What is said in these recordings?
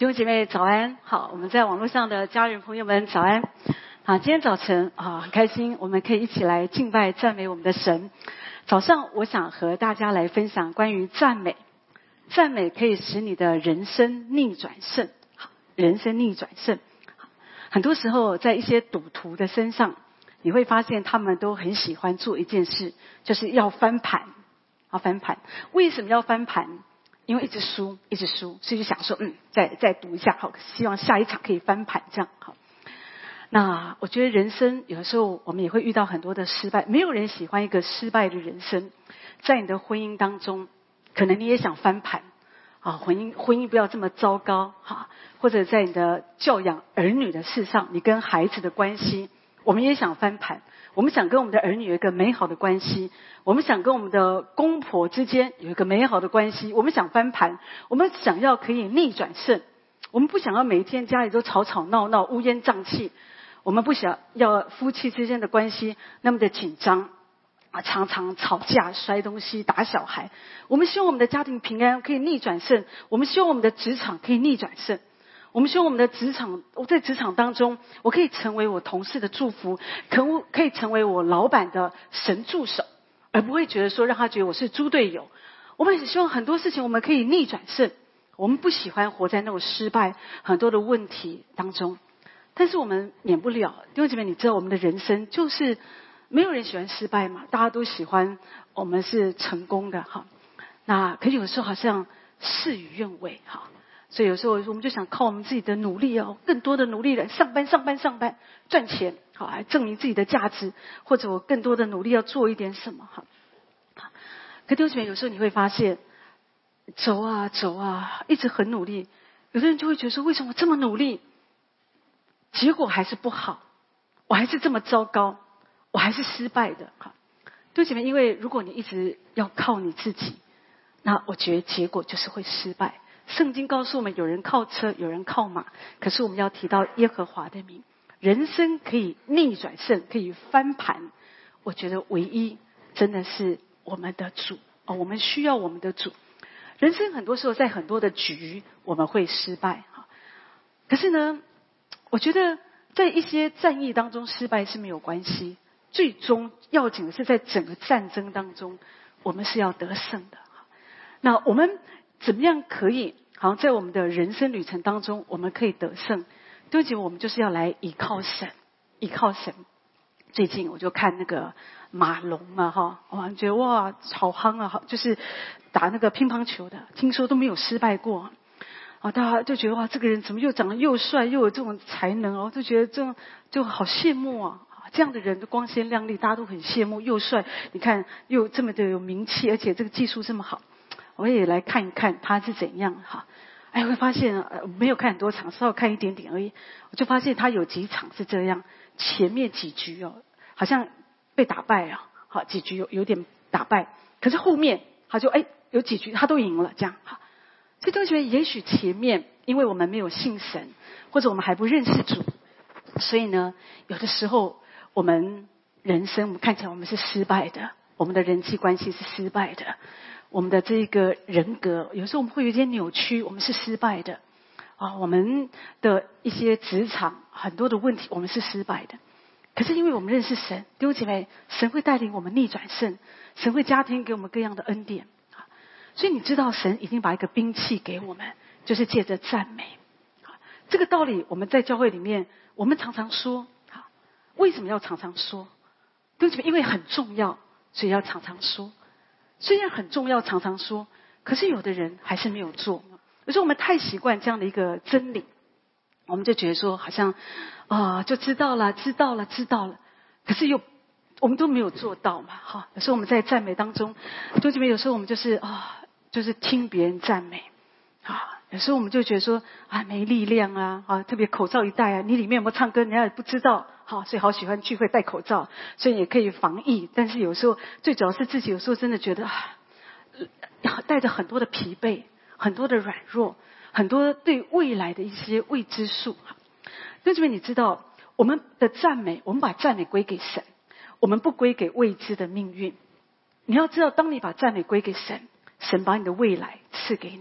弟兄姐妹早安，好，我们在网络上的家人朋友们早安。好，今天早晨很开心，我们可以一起来敬拜赞美我们的神。早上我想和大家来分享关于赞美，赞美可以使你的人生逆转胜。好，人生逆转胜。很多时候在一些赌徒的身上，你会发现他们都很喜欢做一件事，就是要翻盘，要翻盘。为什么要翻盘？因为一直输，一直输，所以就想说，再赌一下，好，希望下一场可以翻盘，这样好。那我觉得人生有的时候我们也会遇到很多的失败，没有人喜欢一个失败的人生。在你的婚姻当中，可能你也想翻盘啊，婚姻不要这么糟糕哈，或者在你的教养儿女的事上，你跟孩子的关系，我们也想翻盘。我们想跟我们的儿女有一个美好的关系，我们想跟我们的公婆之间有一个美好的关系，我们想翻盘，我们想要可以逆转胜，我们不想要每一天家里都吵吵闹闹乌烟瘴气，我们不想要夫妻之间的关系那么的紧张啊，常常吵架摔东西打小孩。我们希望我们的家庭平安可以逆转胜，我们希望我们的职场可以逆转胜，我们希望我们的职场，我在职场当中，我可以成为我同事的祝福，可以成为我老板的神助手，而不会觉得说让他觉得我是猪队友。我们也希望很多事情我们可以逆转胜，我们不喜欢活在那种失败很多的问题当中。但是我们免不了，弟兄姐妹，你知道我们的人生就是没有人喜欢失败嘛，大家都喜欢我们是成功的哈。那可是有时候好像事与愿违哈。所以有时候我们就想靠我们自己的努力哦，更多的努力来上班赚钱，好来证明自己的价值，或者我更多的努力要做一点什么哈。可弟兄姐妹，有时候你会发现走啊走啊，一直很努力，有的人就会觉得说，为什么我这么努力，结果还是不好，我还是这么糟糕，我还是失败的哈。弟兄姐妹，因为如果你一直要靠你自己，那我觉得结果就是会失败。圣经告诉我们，有人靠车，有人靠马，可是我们要提到耶和华的名。人生可以逆转胜，可以翻盘，我觉得唯一真的是我们的主哦，我们需要我们的主。人生很多时候在很多的局我们会失败哈，可是呢，我觉得在一些战役当中失败是没有关系，最终要紧的是在整个战争当中，我们是要得胜的。那我们怎么样可以好像在我们的人生旅程当中我们可以得胜？对不起，我们就是要来依靠神，依靠神。最近我就看那个马龙嘛哈，我觉得哇好夯啊，就是打那个乒乓球的，听说都没有失败过啊，大家就觉得哇这个人怎么又长得又帅又有这种才能哦，就觉得这种就好羡慕啊。这样的人都光鲜亮丽，大家都很羡慕，又帅，你看又这么的有名气，而且这个技术这么好。我也来看一看他是怎样哈，哎，会发现没有看很多场，稍微看一点点而已，我就发现他有几场是这样，前面几局哦，好像被打败啊，好几局有点打败，可是后面他就有几局他都赢了这样哈。所以同学，也许前面因为我们没有信神，或者我们还不认识主，所以呢，有的时候我们人生我们看起来我们是失败的，我们的人际关系是失败的。我们的这个人格，有时候我们会有一些扭曲，我们是失败的啊。我们的一些职场很多的问题，我们是失败的。可是因为我们认识神，弟兄姐妹，神会带领我们逆转胜，神会加添给我们各样的恩典啊。所以你知道，神已经把一个兵器给我们，就是借着赞美啊。这个道理我们在教会里面，我们常常说啊。为什么要常常说？弟兄姐妹，因为很重要，所以要常常说。虽然很重要，常常说，可是有的人还是没有做。有时候我们太习惯这样的一个真理，我们就觉得说好像就知道了，可是我们都没有做到嘛哈。有时候我们在赞美当中，就这边有时候我们就是听别人赞美啊，有时候我们就觉得说没力量啊，特别口罩一戴啊，你里面有没有唱歌人家也不知道。好，所以好喜欢聚会戴口罩，所以也可以防疫。但是有时候最主要是自己有时候真的觉得带着很多的疲惫，很多的软弱，很多对未来的一些未知数。那这边你知道，我们的赞美，我们把赞美归给神，我们不归给未知的命运。你要知道，当你把赞美归给神，神把你的未来赐给你。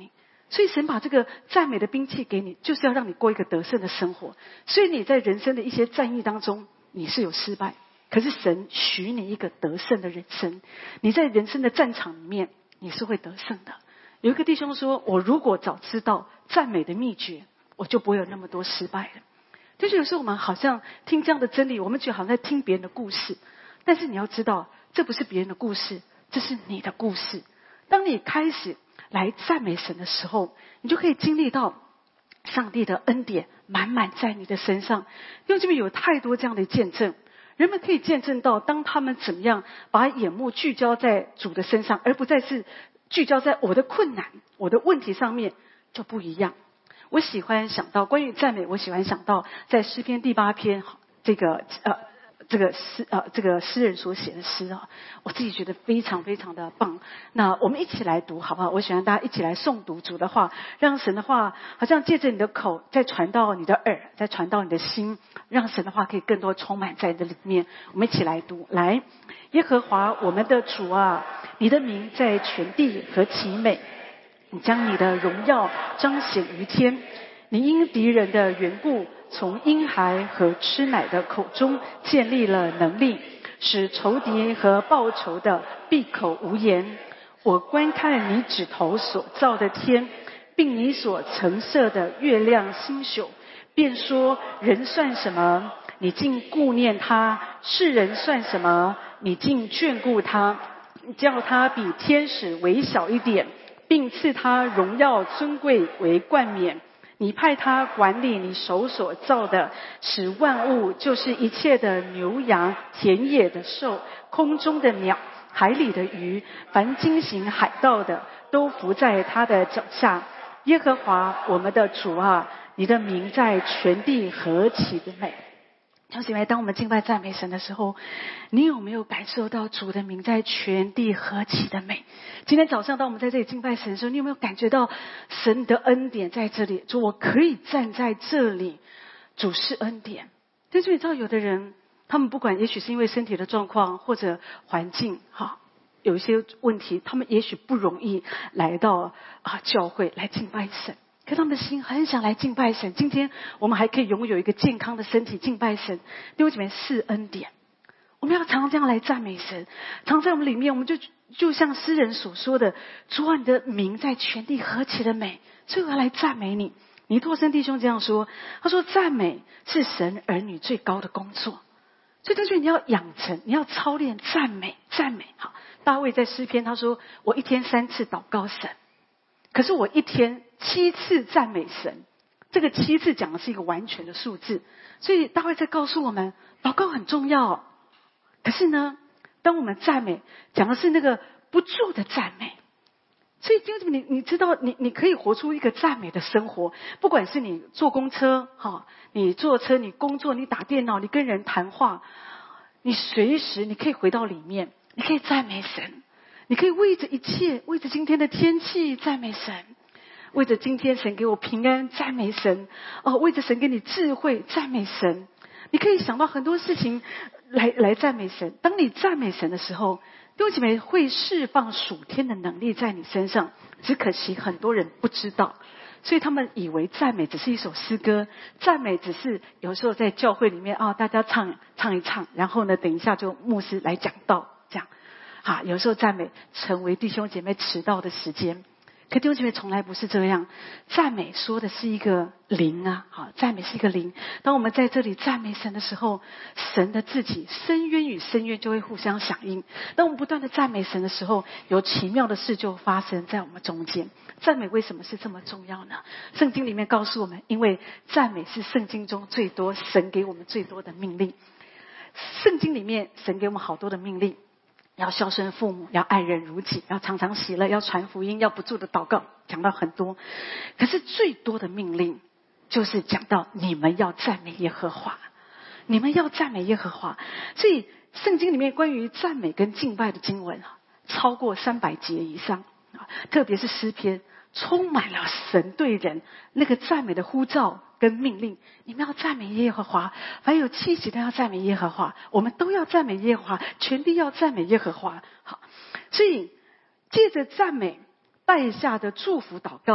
所以神把这个赞美的兵器给你，就是要让你过一个得胜的生活。所以你在人生的一些战役当中，你是有失败，可是神许你一个得胜的人生。你在人生的战场里面，你是会得胜的。有一个弟兄说，我如果早知道赞美的秘诀，我就不会有那么多失败了。就是有时候我们好像听这样的真理，我们觉得好像在听别人的故事，但是你要知道，这不是别人的故事，这是你的故事。当你开始来赞美神的时候，你就可以经历到上帝的恩典满满在你的身上。因为这边有太多这样的见证，人们可以见证到，当他们怎么样把眼目聚焦在主的身上，而不再是聚焦在我的困难、我的问题上面，就不一样。我喜欢想到关于赞美，我喜欢想到在诗篇第8篇这个诗人所写的诗啊，我自己觉得非常非常的棒。那我们一起来读好不好？我喜欢大家一起来诵读主的话，让神的话好像借着你的口再传到你的耳，再传到你的心，让神的话可以更多充满在你的里面。我们一起来读，来，耶和华我们的主啊，你的名在全地何其美！你将你的荣耀彰显于天，你因敌人的缘故，从婴孩和吃奶的口中建立了能力，使仇敌和报仇的闭口无言。我观看你指头所造的天，并你所陈设的月亮星宿，便说：人算什么？你竟顾念他；世人算什么？你竟眷顾他？叫他比天使微小一点，并赐他荣耀尊贵为冠冕。你派他管理你手所造的，使万物，就是一切的牛羊、田野的兽、空中的鸟、海里的鱼，凡经行海道的，都伏在他的脚下。耶和华我们的主啊，你的名在全地何其的美！弟兄姐妹，当我们敬拜赞美神的时候，你有没有感受到主的名在全地何其的美？今天早上当我们在这里敬拜神的时候，你有没有感觉到神的恩典在这里？主，我可以站在这里，主是恩典。但是你知道有的人，他们不管也许是因为身体的状况或者环境有一些问题，他们也许不容易来到教会来敬拜神，可他们的心很想来敬拜神。今天我们还可以拥有一个健康的身体敬拜神，弟兄姐妹，是恩典。我们要常常这样来赞美神，常在我们里面，我们就像诗人所说的，主啊，你的名在全地何其的美，所以我要来赞美你。尼托生弟兄这样说，他说赞美是神儿女最高的工作。所以他说你要养成，你要操练赞美。好，大卫在诗篇他说，我一天3次祷告神，可是我一天7次赞美神。这个7次讲的是一个完全的数字，所以大卫在告诉我们，祷告很重要。可是呢，当我们赞美，讲的是那个不住的赞美。所以弟兄姊妹，你知道你可以活出一个赞美的生活，不管是你坐公车你坐车，你工作，你打电脑，你跟人谈话，你随时你可以回到里面，你可以赞美神，你可以为着一切，为着今天的天气赞美神，为着今天神给我平安赞美神，为着神给你智慧赞美神。你可以想到很多事情来赞美神。当你赞美神的时候，弟兄姐妹会释放属天的能力在你身上，只可惜很多人不知道，所以他们以为赞美只是一首诗歌，赞美只是有时候在教会里面大家唱一唱，然后呢等一下就牧师来讲道这样有时候赞美成为弟兄姐妹迟到的时间。可弟兄姐妹从来不是这样，赞美说的是一个灵赞美是一个灵。当我们在这里赞美神的时候，神的自己深渊与深渊就会互相响应。当我们不断的赞美神的时候，有奇妙的事就发生在我们中间。赞美为什么是这么重要呢？圣经里面告诉我们，因为赞美是圣经中最多神给我们最多的命令。圣经里面神给我们好多的命令，要孝顺父母，要爱人如己，要常常喜乐，要传福音，要不住的祷告，讲到很多。可是最多的命令就是讲到你们要赞美耶和华，你们要赞美耶和华。所以圣经里面关于赞美跟敬拜的经文超过300节以上，特别是诗篇，充满了神对人那个赞美的呼召跟命令。你们要赞美耶和华，凡有气息的要赞美耶和华，我们都要赞美耶和华，全地要赞美耶和华。好，所以借着赞美带下的祝福祷告，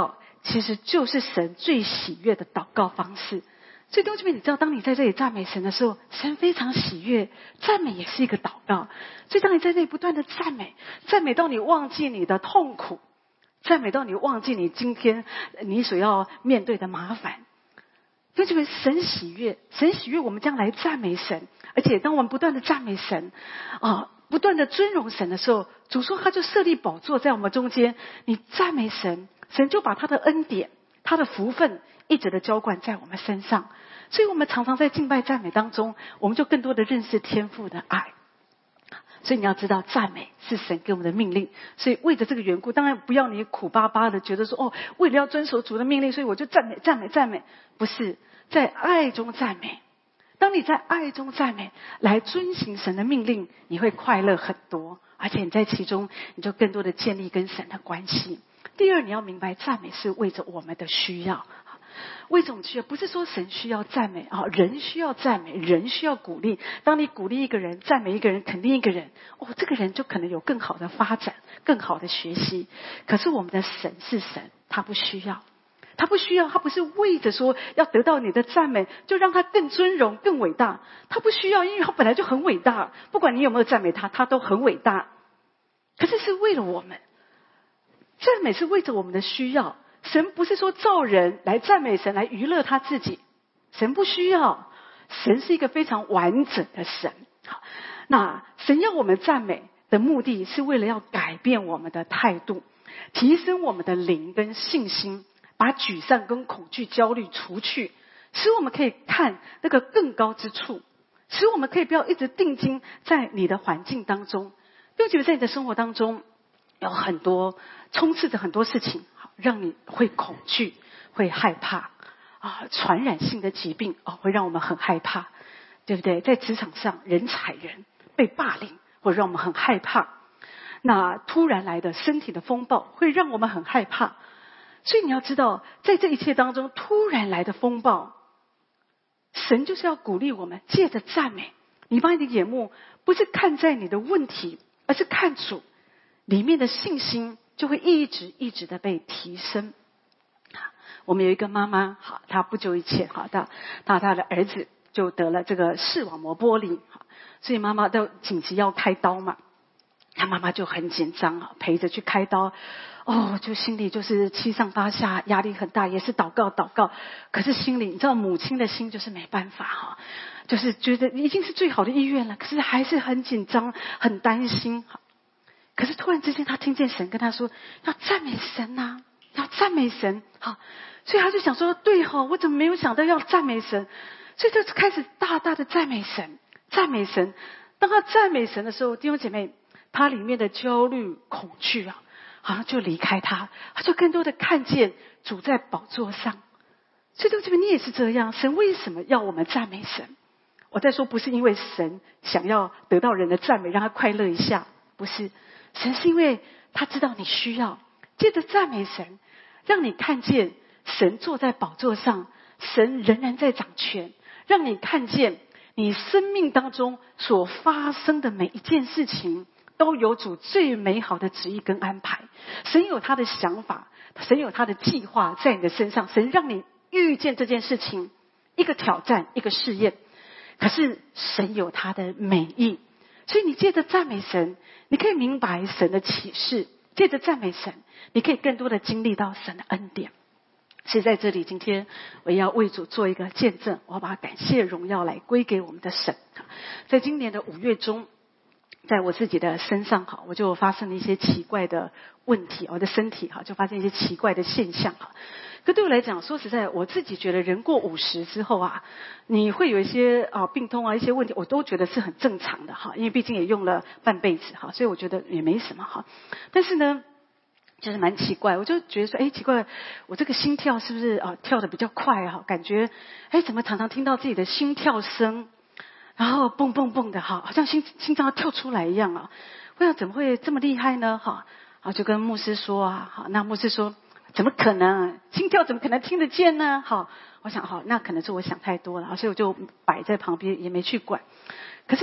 其实就是神最喜悦的祷告方式。所以弟兄姐妹，你知道当你在这里赞美神的时候，神非常喜悦，赞美也是一个祷告。所以当你在这里不断的赞美，赞美到你忘记你的痛苦，赞美到你忘记你今天你所要面对的麻烦，弟兄姐妹，神喜悦，神喜悦我们将来赞美神。而且当我们不断的赞美神不断的尊荣神的时候，主说他就设立宝座在我们中间，你赞美神，神就把他的恩典他的福分一直的浇灌在我们身上。所以我们常常在敬拜赞美当中，我们就更多的认识天父的爱。所以你要知道，赞美是神给我们的命令。所以为着这个缘故，当然不要你苦巴巴的觉得说为了要遵守主的命令，所以我就赞美赞美赞美。不是，在爱中赞美。当你在爱中赞美，来遵行神的命令，你会快乐很多，而且你在其中你就更多的建立跟神的关系。第二，你要明白赞美是为着我们的需要。为什么需要？不是说神需要赞美人需要赞美，人需要鼓励。当你鼓励一个人，赞美一个人，肯定一个人，这个人就可能有更好的发展，更好的学习。可是我们的神是神，他不需要，他不需要，他不是为着说要得到你的赞美就让他更尊荣更伟大，他不需要，因为他本来就很伟大，不管你有没有赞美他，他都很伟大。可是是为了我们，赞美是为着我们的需要。神不是说造人来赞美神来娱乐他自己，神不需要，神是一个非常完整的神。好，那神要我们赞美的目的是为了要改变我们的态度，提升我们的灵跟信心，把沮丧跟恐惧焦虑除去，使我们可以看那个更高之处，使我们可以不要一直定睛在你的环境当中。尤其是在你的生活当中有很多充斥着很多事情，让你会恐惧会害怕传染性的疾病会让我们很害怕，对不对？在职场上人踩人被霸凌会让我们很害怕，那突然来的身体的风暴会让我们很害怕。所以你要知道，在这一切当中突然来的风暴，神就是要鼓励我们借着赞美，你把你的眼目不是看在你的问题，而是看主，里面的信心就会一直一直的被提升。我们有一个妈妈，她不久以前她的儿子就得了这个视网膜剥离，所以妈妈都紧急要开刀嘛，她妈妈就很紧张陪着去开刀，就心里就是七上八下，压力很大，也是祷告，可是心里你知道母亲的心就是没办法就是觉得已经是最好的医院了，可是还是很紧张很担心。可是突然之间他听见神跟他说要赞美神啊，要赞美神。所以他就想说对我怎么没有想到要赞美神，所以他就开始大大的赞美神，赞美神。当他赞美神的时候，弟兄姐妹，他里面的焦虑恐惧好像就离开他，他就更多的看见主在宝座上。所以弟兄姐妹，你也是这样，神为什么要我们赞美神？我在说不是因为神想要得到人的赞美让他快乐一下，不是，神是因为他知道你需要，借着赞美神让你看见神坐在宝座上，神仍然在掌权，让你看见你生命当中所发生的每一件事情都有主最美好的旨意跟安排。神有他的想法，神有他的计划在你的身上，神让你遇见这件事情，一个挑战，一个试验，可是神有他的美意。所以你借着赞美神，你可以明白神的启示，借着赞美神你可以更多的经历到神的恩典。所以在这里今天我也要为主做一个见证，我要把感谢荣耀来归给我们的神。在今年的5月中，在我自己的身上我就发生了一些奇怪的问题，我的身体就发生一些奇怪的现象。可对我来讲，说实在，我自己觉得人过50之后你会有一些病痛一些问题，我都觉得是很正常的因为毕竟也用了半辈子所以我觉得也没什么但是呢就是蛮奇怪，我就觉得说奇怪，我这个心跳是不是跳得比较快感觉怎么常常听到自己的心跳声，然后蹦蹦蹦的好像心脏要跳出来一样我想怎么会这么厉害呢就跟牧师说那牧师说怎么可能，心跳怎么可能听得见呢我想那可能是我想太多了，所以我就摆在旁边也没去管。可是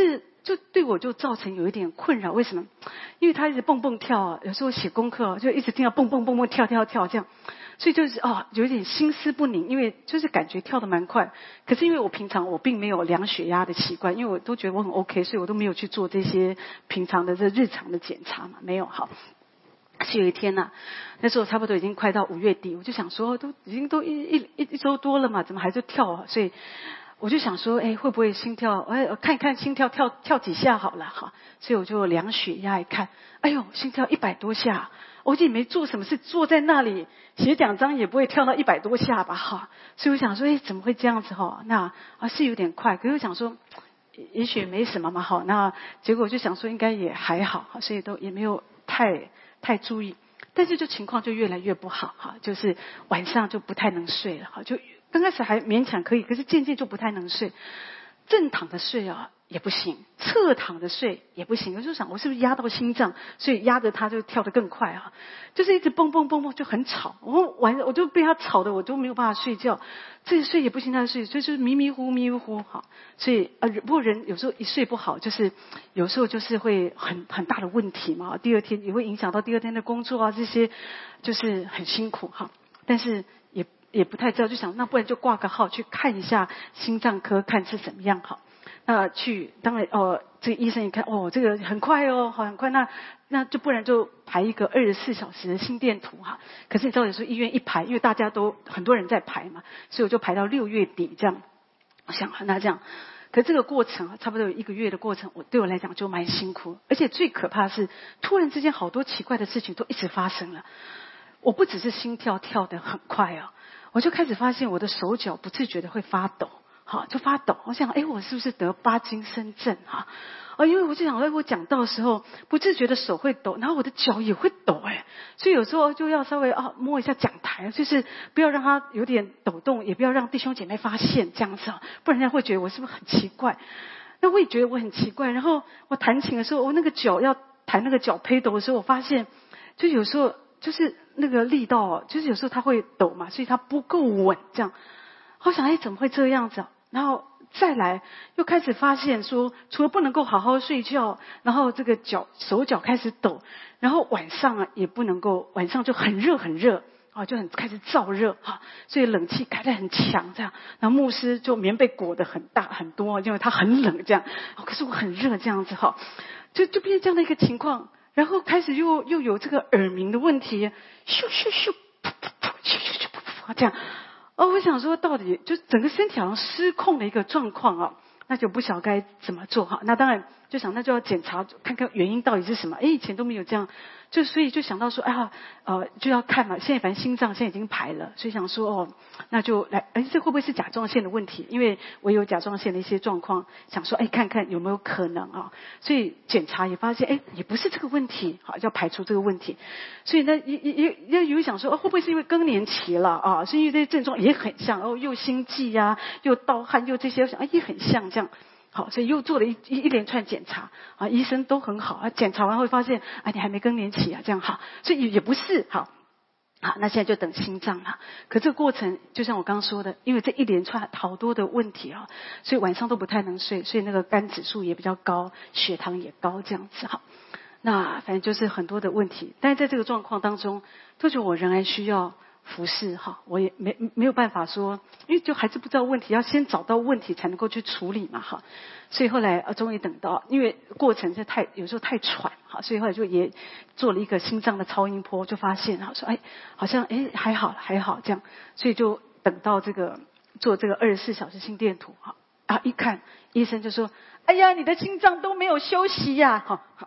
就对我就造成有一点困扰。为什么？因为他一直蹦蹦跳啊，有时候写功课就一直听到蹦蹦蹦蹦跳跳跳这样，所以就是有一点心思不宁，因为就是感觉跳得蛮快。可是因为我平常我并没有量血压的习惯，因为我都觉得我很 OK， 所以我都没有去做这些平常的这日常的检查嘛，没有。好，是有一天啊，那时候差不多已经快到5月底，我就想说都已经都一周多了嘛，怎么还是跳啊？所以我就想说，会不会心跳？看一看心跳跳几下好了哈。所以我就量血压一看，哎呦，心跳100多下。我也没做什么事，坐在那里写讲章也不会跳到100多下吧哈。所以我想说，怎么会这样子哈？那是有点快，可是我想说，也许没什么嘛哈。那结果我就想说，应该也还好，所以都也没有太注意。但是就情况就越来越不好哈，就是晚上就不太能睡了哈，就刚开始还勉强可以，可是渐渐就不太能睡。正躺着睡也不行，侧躺着睡也不行。我就想我是不是压到心脏，所以压着它就跳得更快啊，就是一直蹦蹦蹦蹦就很吵。我就被它吵得我都没有办法睡觉，这里睡也不行，那睡，所以就是迷迷糊哈。所以不过人有时候一睡不好，就是有时候就是会很大的问题嘛，第二天也会影响到第二天的工作啊，这些就是很辛苦哈。但是也不太知道，就想那不然就挂个号去看一下心脏科，看是怎么样好。那当然这个医生一看这个很快好很快，那就不然就排一个24小时的心电图哈。可是你知道有时候医院一排，因为大家都很多人在排嘛，所以我就排到6月底这样。我想那这样，可是这个过程差不多有1个月的过程，对我来讲就蛮辛苦，而且最可怕的是突然之间好多奇怪的事情都一直发生了。我不只是心跳跳得很快我就开始发现我的手脚不自觉的会发抖，就发抖。我想，我是不是得帕金森症因为我就想，我讲到的时候不自觉的手会抖，然后我的脚也会抖所以有时候就要稍微摸一下讲台，就是不要让它有点抖动，也不要让弟兄姐妹发现这样子不然人家会觉得我是不是很奇怪。那我也觉得我很奇怪。然后我弹琴的时候，我那个脚要弹那个脚胚抖的时候，我发现就有时候就是那个力道就是有时候它会抖嘛，所以它不够稳这样。我想怎么会这样子然后再来又开始发现说，除了不能够好好睡觉，然后这个手脚开始抖，然后晚上也不能够，晚上就很热就开始燥热所以冷气开得很强这样。然后牧师就棉被裹得很大很多，因为他很冷这样可是我很热这样子就变成这样的一个情况。然后开始又有这个耳鸣的问题，咻咻咻噗噗噗咻咻咻噗噗噗这样我想说到底就整个身体好像失控的一个状况那就不晓得该怎么做那当然就想那就要检查看看原因到底是什么。以前都没有这样，所以就想到说就要看嘛。现在反正心脏现在已经排了，所以想说那就来这会不会是甲状腺的问题？因为我有甲状腺的一些状况，想说看看有没有可能所以检查也发现也不是这个问题要排除这个问题。所以呢也有想说会不会是因为更年期了是因为这些症状也很像又心悸又盗汗又这些，我想也很像这样。所以又做了一连串检查医生都很好检查完会发现你还没更年期这样所以也不是好，那现在就等心脏了。可这个过程就像我刚刚说的，因为这一连串好多的问题所以晚上都不太能睡，所以那个肝指数也比较高，血糖也高这样子那反正就是很多的问题。但是在这个状况当中，都觉得我仍然需要服侍我也没有办法说，因为就还是不知道问题，要先找到问题才能够去处理嘛所以后来终于等到，因为过程是有时候太喘所以后来就也做了一个心脏的超音波，就发现说好像还好这样。所以就等到做这个24小时心电图一看医生就说哎呀你的心脏都没有休息呀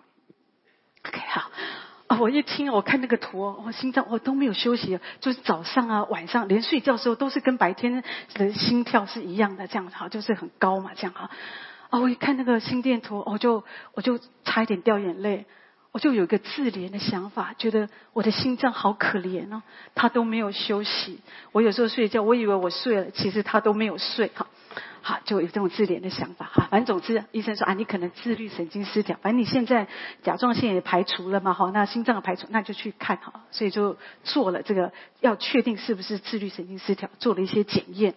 OK 好我一听我看那个图我心脏都没有休息，就是早上晚上连睡觉的时候都是跟白天的心跳是一样的这样就是很高嘛这样我一看那个心电图我就差一点掉眼泪。我就有一个自怜的想法，觉得我的心脏好可怜他都没有休息。我有时候睡觉我以为我睡了，其实他都没有睡就有这种自怜的想法反正总之医生说你可能自律神经失调，反正你现在甲状腺也排除了嘛那心脏的排除那就去看所以就做了这个要确定是不是自律神经失调，做了一些检验。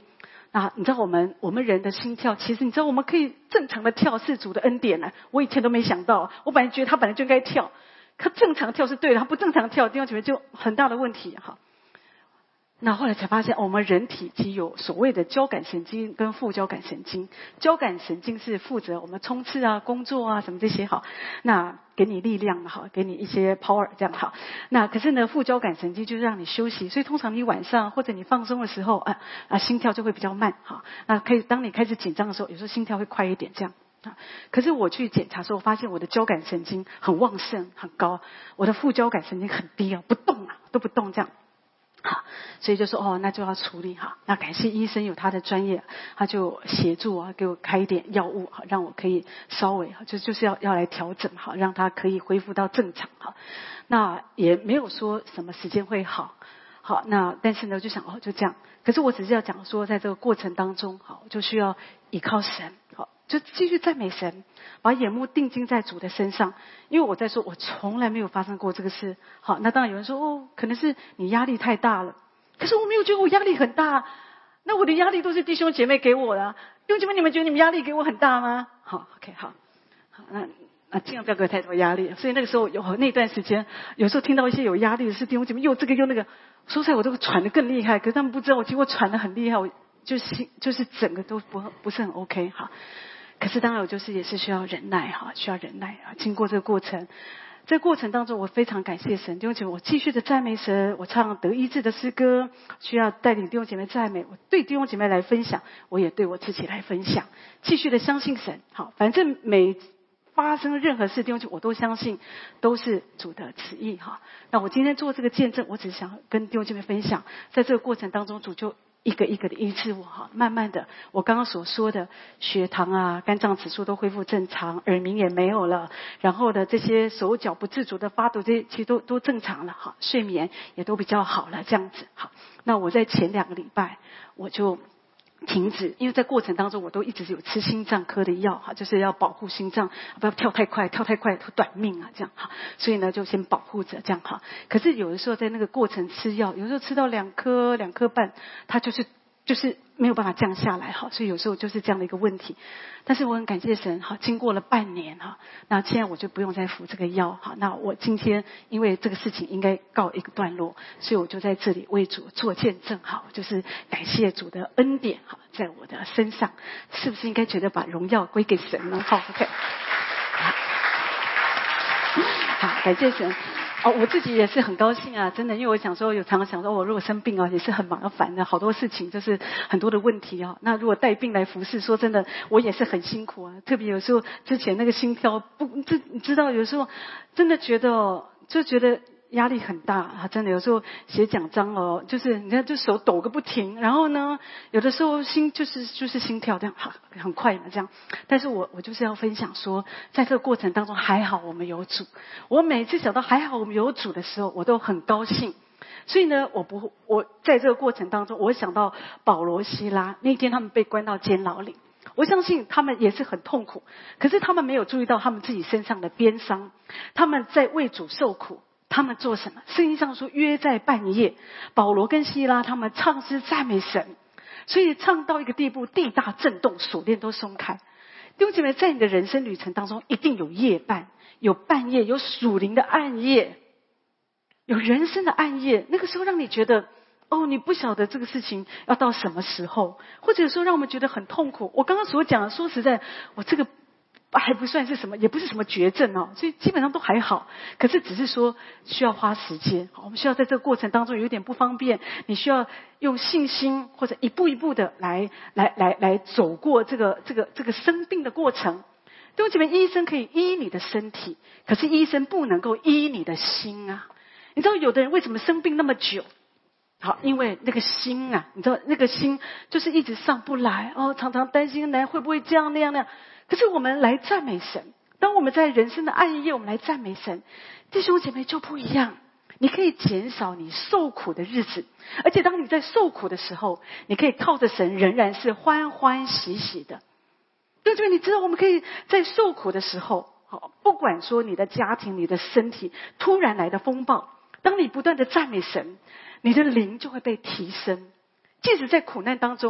那你知道我们人的心跳，其实你知道我们可以正常的跳是主的恩典呢。我以前都没想到，我本来觉得他本来就应该跳，他正常跳是对的，他不正常跳，弟兄姐妹就很大的问题哈。那后来才发现，我们人体其实有所谓的交感神经跟副交感神经。交感神经是负责我们冲刺啊、工作啊什么这些好，那给你力量好，给你一些 power 这样好。那可是呢，副交感神经就是让你休息，所以通常你晚上或者你放松的时候心跳就会比较慢哈。那可以当你开始紧张的时候，有时候心跳会快一点这样。可是我去检查的时候，我发现我的交感神经很旺盛很高，我的副交感神经很低不动都不动这样。好，所以就说那就要处理哈。那感谢医生有他的专业，他就协助给我开一点药物让我可以稍微就是要来调整让他可以恢复到正常那也没有说什么时间会好，那但是呢就想就这样。可是我只是要讲说，在这个过程当中就需要依靠神就继续赞美神，把眼目定睛在主的身上。因为我在说我从来没有发生过这个事。好，那当然有人说可能是你压力太大了。可是我没有觉得我压力很大，那我的压力都是弟兄姐妹给我的。弟兄姐妹，你们觉得你们压力给我很大吗？好 ，OK， 好，那尽量不要给我太多压力。所以那个时候那段时间，有时候听到一些有压力的事，弟兄姐妹又这个又那个，说出来我都喘得更厉害。可是他们不知道，我喘得很厉害，我就是整个都不是很 OK 哈。可是当然我也是需要忍耐需要忍耐经过这个过程，这个过程当中我非常感谢神。弟兄姐妹，我继续的赞美神，我唱得医治的诗歌，需要带领弟兄姐妹赞美，我对弟兄姐妹来分享，我也对我自己来分享，继续的相信神。好，反正每发生任何事，弟兄姐妹我都相信都是主的旨意那我今天做这个见证，我只是想跟弟兄姐妹分享，在这个过程当中主就一个一个的医治我慢慢的，我刚刚所说的血糖肝脏指数都恢复正常，耳鸣也没有了，然后的这些手脚不自主的发抖，这些其实都正常了睡眠也都比较好了这样子那我在前2个礼拜我就停止，因为在过程当中我都一直有吃心脏科的药就是要保护心脏不要跳太快短命这样所以呢就先保护着这样可是有的时候在那个过程吃药，有的时候吃到2颗半，它就是没有办法降下来所以有时候就是这样的一个问题。但是我很感谢神经过了半年那现在我就不用再服这个药那我今天因为这个事情应该告一个段落，所以我就在这里为主做见证就是感谢主的恩典在我的身上。是不是应该觉得把荣耀归给神呢？OK， 好，感谢神。我自己也是很高兴真的，因为我想说常常想说我如果生病也是很麻烦的，好多事情就是很多的问题那如果带病来服侍，说真的我也是很辛苦特别有时候之前那个心跳你知道有时候真的觉得压力很大真的有时候写奖章就是你看就手抖个不停，然后呢有的时候心就是心跳这样很快嘛这样。但是我就是要分享说，在这个过程当中还好我们有主，我每次想到还好我们有主的时候，我都很高兴。所以呢我在这个过程当中，我想到保罗希拉那天他们被关到监牢里，我相信他们也是很痛苦，可是他们没有注意到他们自己身上的鞭伤，他们在为主受苦。他们做什么？圣经上说约在半夜，保罗跟希拉他们唱诗赞美神，所以唱到一个地步，地大震动，锁链都松开。弟兄姐妹，在你的人生旅程当中，一定有夜半，有半夜，有属灵的暗夜，有人生的暗夜。那个时候让你觉得你不晓得这个事情要到什么时候，或者说让我们觉得很痛苦。我刚刚所讲的，说实在，我这个还不算是什么，也不是什么绝症所以基本上都还好。可是只是说需要花时间，我们需要在这个过程当中有点不方便，你需要用信心或者一步一步的来走过这个生病的过程。弟兄姐妹，医生可以医你的身体，可是医生不能够医你的心你知道有的人为什么生病那么久？因为那个心你知道那个心就是一直上不来常常担心会不会这样那样那样。可是我们来赞美神，当我们在人生的暗夜我们来赞美神，弟兄姐妹就不一样。你可以减少你受苦的日子，而且当你在受苦的时候，你可以靠着神仍然是欢欢喜喜的。对不对？你知道我们可以在受苦的时候不管说你的家庭你的身体突然来的风暴，当你不断的赞美神，你的灵就会被提升。即使在苦难当中，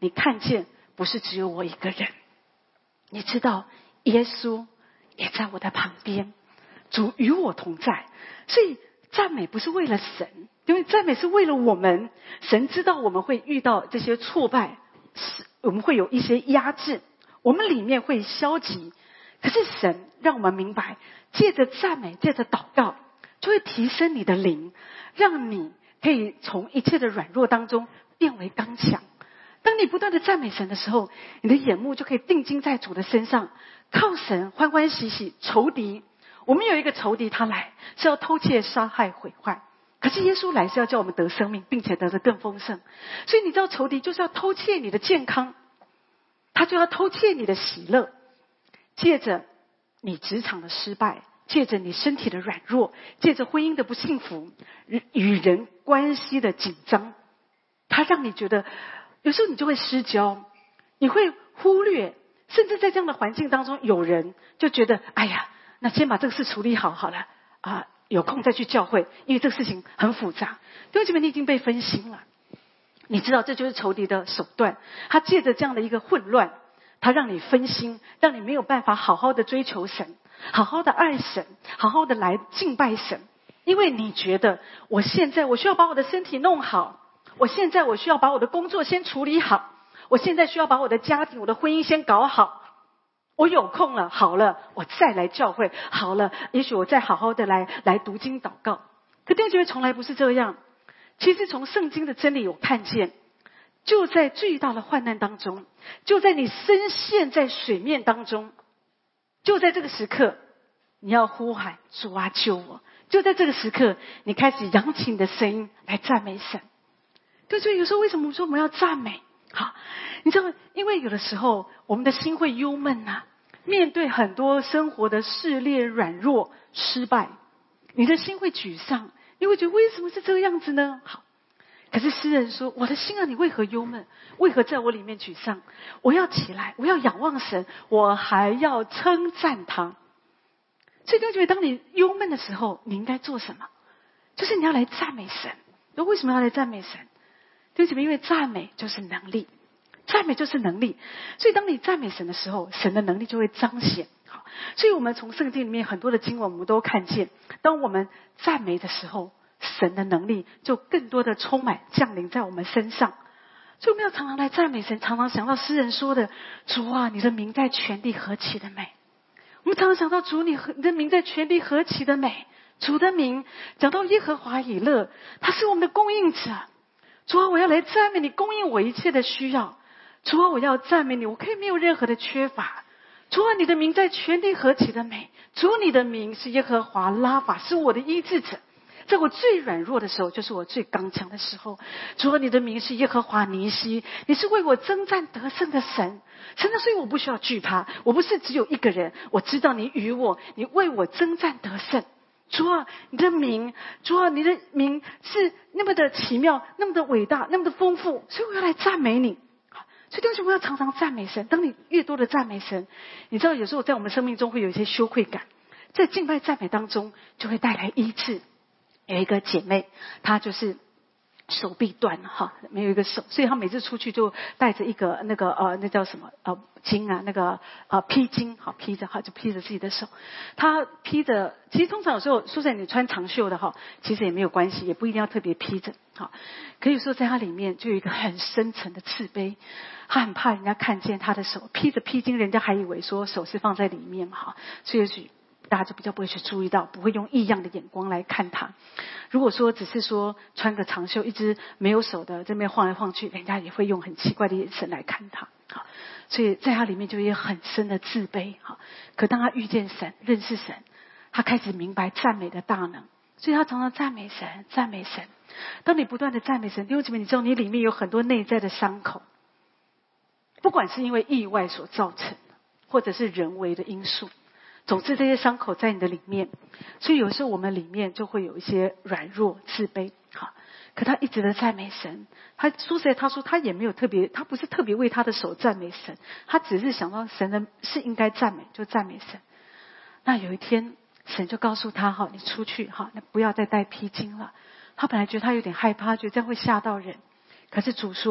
你看见不是只有我一个人，你知道耶稣也在我的旁边，主与我同在。所以赞美不是为了神，因为赞美是为了我们。神知道我们会遇到这些挫败，我们会有一些压制，我们里面会消极，可是神让我们明白，借着赞美，借着祷告，就会提升你的灵，让你可以从一切的软弱当中变为刚强。当你不断的赞美神的时候，你的眼目就可以定睛在主的身上，靠神欢欢喜喜。仇敌，我们有一个仇敌，他来是要偷窃杀害毁坏，可是耶稣来是要叫我们得生命，并且得得更丰盛。所以你知道仇敌就是要偷窃你的健康，他就要偷窃你的喜乐，借着你职场的失败，借着你身体的软弱，借着婚姻的不幸福，与人关系的紧张，他让你觉得有时候你就会失焦，你会忽略，甚至在这样的环境当中，有人就觉得哎呀，那先把这个事处理好了啊，有空再去教会，因为这个事情很复杂。弟兄姐妹，你已经被分心了。你知道这就是仇敌的手段，他借着这样的一个混乱，他让你分心，让你没有办法好好的追求神，好好的爱神，好好的来敬拜神。因为你觉得我现在我需要把我的身体弄好，我现在我需要把我的工作先处理好，我现在需要把我的家庭我的婚姻先搞好，我有空了好了我再来教会，好了也许我再好好的来读经祷告。可弟兄姐妹，从来不是这样。其实从圣经的真理我看见，就在最大的患难当中，就在你深陷在水面当中，就在这个时刻你要呼喊主啊救我，就在这个时刻你开始扬起你的声音来赞美神。对，所以有时候为什么我们说我们要赞美？好，你知道，因为有的时候我们的心会忧闷啊，面对很多生活的试炼、软弱、失败，你的心会沮丧，你会觉得为什么是这个样子呢？好，可是诗人说，我的心啊，你为何忧闷？为何在我里面沮丧？我要起来，我要仰望神，我还要称赞他。所以弟兄姐妹，当你忧闷的时候，你应该做什么？就是你要来赞美神。为什么要来赞美神？弟兄姐妹，因为赞美就是能力，赞美就是能力。所以当你赞美神的时候，神的能力就会彰显。好，所以我们从圣经里面很多的经文我们都看见，当我们赞美的时候，神的能力就更多的充满降临在我们身上。所以我们要常常来赞美神，常常想到诗人说的，主啊，你的名在全地何其的美。我们常常想到主，你的名在全地何其的美。主的名讲到耶和华以勒，他是我们的供应者。主啊，我要来赞美你，供应我一切的需要。主啊，我要赞美你，我可以没有任何的缺乏。主啊，你的名在全地何其的美。主，你的名是耶和华拉法，是我的医治者。在我最软弱的时候，就是我最刚强的时候。主啊，你的名是耶和华尼西，你是为我征战得胜的神。神啊，所以我不需要惧怕，我不是只有一个人，我知道你与我，你为我征战得胜。主啊，你的名，主啊，你的名是那么的奇妙，那么的伟大，那么的丰富，所以我要来赞美你。所以弟兄姐妹，要常常赞美神。当你越多的赞美神，你知道有时候在我们生命中会有一些羞愧感，在敬拜赞美当中就会带来医治。有一个姐妹，她就是手臂断了哈，没有一个手，所以她每次出去就带着一个那叫什么巾啊，披巾，好披着，好就披着自己的手。她披着，其实通常有时候说实在你穿长袖的哈，其实也没有关系，也不一定要特别披着，好。可以说在她里面就有一个很深层的慈悲，她很怕人家看见她的手披着披巾，人家还以为说手是放在里面嘛哈，所以也许大家就比较不会去注意到，不会用异样的眼光来看他。如果说只是说穿个长袖，一只没有手的这边晃来晃去，人家也会用很奇怪的眼神来看他。好，所以在他里面就有很深的自卑。好，可当他遇见神，认识神，他开始明白赞美的大能，所以他常常赞美神，赞美神。当你不断的赞美神，弟兄姐妹，你知道你里面有很多内在的伤口，不管是因为意外所造成的，或者是人为的因素。总之这些伤口在你的里面，所以有时候我们里面就会有一些软弱自卑。好，可他一直在赞美神。他说实在，他说他也没有特别，他不是特别为他的手赞美神，他只是想到神的是应该赞美就赞美神。那有一天神就告诉他哈，你出去哈，那不要再带披巾了。他本来觉得他有点害怕，觉得这样会吓到人，可是主说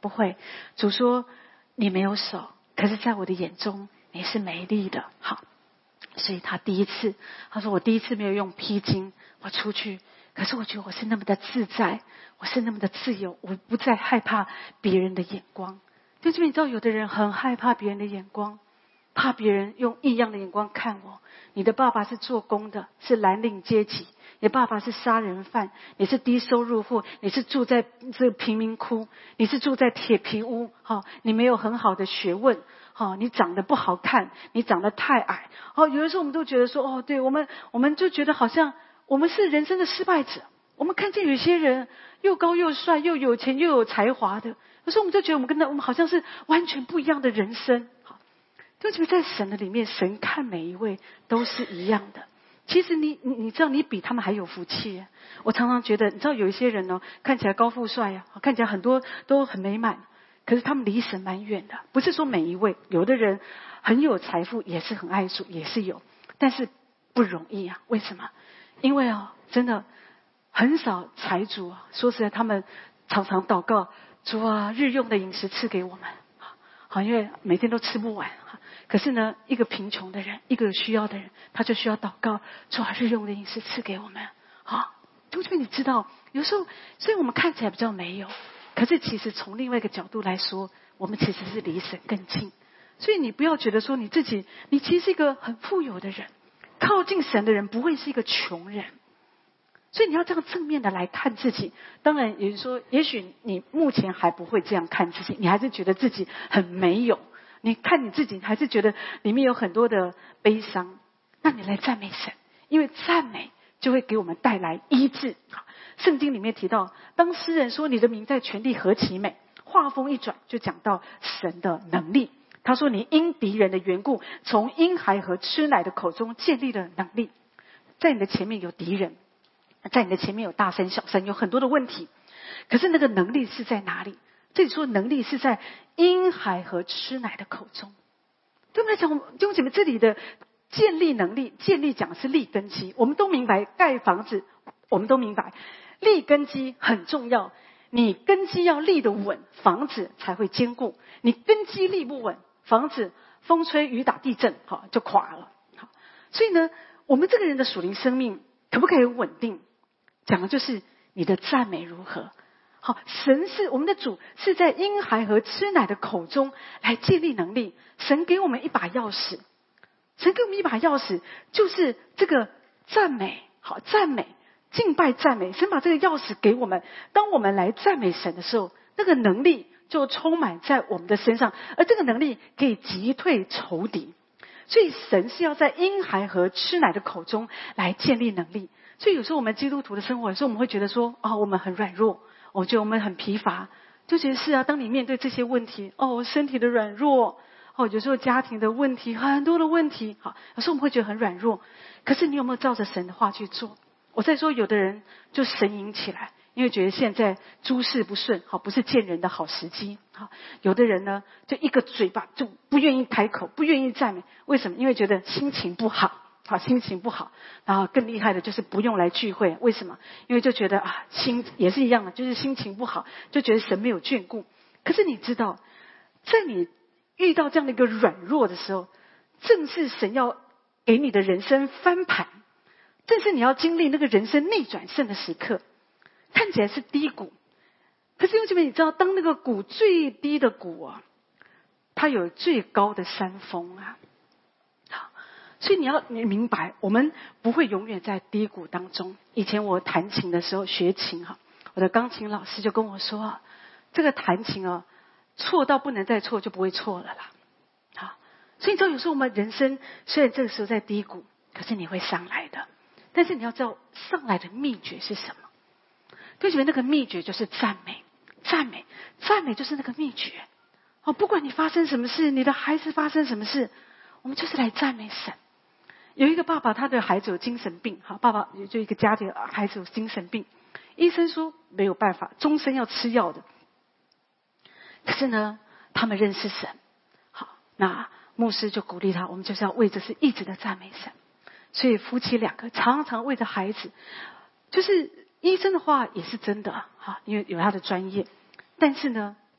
不会。主说你没有手，可是在我的眼中你是美丽的。好，所以他说我第一次没有用披巾，我出去，可是我觉得我是那么的自在，我是那么的自由，我不再害怕别人的眼光。就这边你知道有的人很害怕别人的眼光，怕别人用异样的眼光看我。你的爸爸是做工的，是蓝领阶级，你的爸爸是杀人犯，你是低收入户，你是住在这个贫民窟，你是住在铁皮屋，你没有很好的学问，你长得不好看，你长得太矮。有的时候我们都觉得说，对，我们就觉得好像我们是人生的失败者。我们看见有些人又高又帅又有钱又有才华的，有时候我们就觉得我们好像是完全不一样的人生。就觉得在神的里面，神看每一位都是一样的。其实你知道，你比他们还有福气。我常常觉得，你知道有一些人呢，看起来高富帅看起来很多都很美满，可是他们离神蛮远的。不是说每一位，有的人很有财富，也是很爱主，也是有，但是不容易啊。为什么？因为真的很少财主说实在，他们常常祷告，主啊，日用的饮食赐给我们。因为每天都吃不完。可是呢，一个贫穷的人，一个有需要的人，他就需要祷告，主啊，日用的饮食赐给我们。就因为你知道，有时候虽然我们看起来比较没有，可是其实从另外一个角度来说，我们其实是离神更近。所以你不要觉得说你自己，你其实是一个很富有的人，靠近神的人不会是一个穷人。所以你要这样正面的来看自己。当然也就是说，也许你目前还不会这样看自己，你还是觉得自己很没有，你看你自己还是觉得里面有很多的悲伤，那你来赞美神，因为赞美就会给我们带来医治。圣经里面提到，当诗人说你的名在全地何其美，话锋一转就讲到神的能力。他说你因敌人的缘故，从婴孩和吃奶的口中建立了能力。在你的前面有敌人，在你的前面有大山小山，有很多的问题，可是那个能力是在哪里？这里说能力是在婴孩和吃奶的口中。对我们来讲，弟兄姐妹，这里的建立能力，建立讲的是立根基。我们都明白盖房子，我们都明白立根基很重要。你根基要立得稳，房子才会坚固。你根基立不稳，房子风吹雨打地震就垮了。所以呢，我们这个人的属灵生命可不可以稳定，讲的就是你的赞美如何。神是我们的主，是在婴孩和吃奶的口中来建立能力。神给我们一把钥匙，神给我们一把钥匙，就是这个赞美。赞美、敬拜、赞美，神把这个钥匙给我们。当我们来赞美神的时候，那个能力就充满在我们的身上，而这个能力可以击退仇敌。所以神是要在婴孩和吃奶的口中来建立能力。所以有时候我们基督徒的生活，有时候我们会觉得说我们很软弱，我觉得我们很疲乏，就觉得是当你面对这些问题，身体的软弱，有时候家庭的问题，很多的问题，有时候我们会觉得很软弱。可是你有没有照着神的话去做？我在说有的人就神隐起来，因为觉得现在诸事不顺，不是见人的好时机。有的人呢，就一个嘴巴就不愿意开口，不愿意赞美。为什么？因为觉得心情不好。心情不好，然后更厉害的就是不用来聚会。为什么？因为就觉得心也是一样的，就是心情不好，就觉得神没有眷顾。可是你知道，在你遇到这样的一个软弱的时候，正是神要给你的人生翻盘，正是你要经历那个人生逆转胜的时刻。看起来是低谷，可是弟兄姐妹，你知道，当那个谷最低的谷它有最高的山峰所以你明白，我们不会永远在低谷当中。以前我弹琴的时候，学琴我的钢琴老师就跟我说这个弹琴错到不能再错就不会错了啦。所以你知道，有时候我们人生虽然这个时候在低谷，可是你会上来的。但是你要知道上来的秘诀是什么？弟兄姐妹，那个秘诀就是赞美，赞美，赞美就是那个秘诀。不管你发生什么事，你的孩子发生什么事，我们就是来赞美神。有一个爸爸，他的孩子有精神病，爸爸就一个家庭孩子有精神病，医生说没有办法，终身要吃药的。可是呢，他们认识神，那牧师就鼓励他，我们就是要为这事一直的赞美神。所以夫妻两个常常为着孩子，就是医生的话也是真的因为有他的专业，但是呢，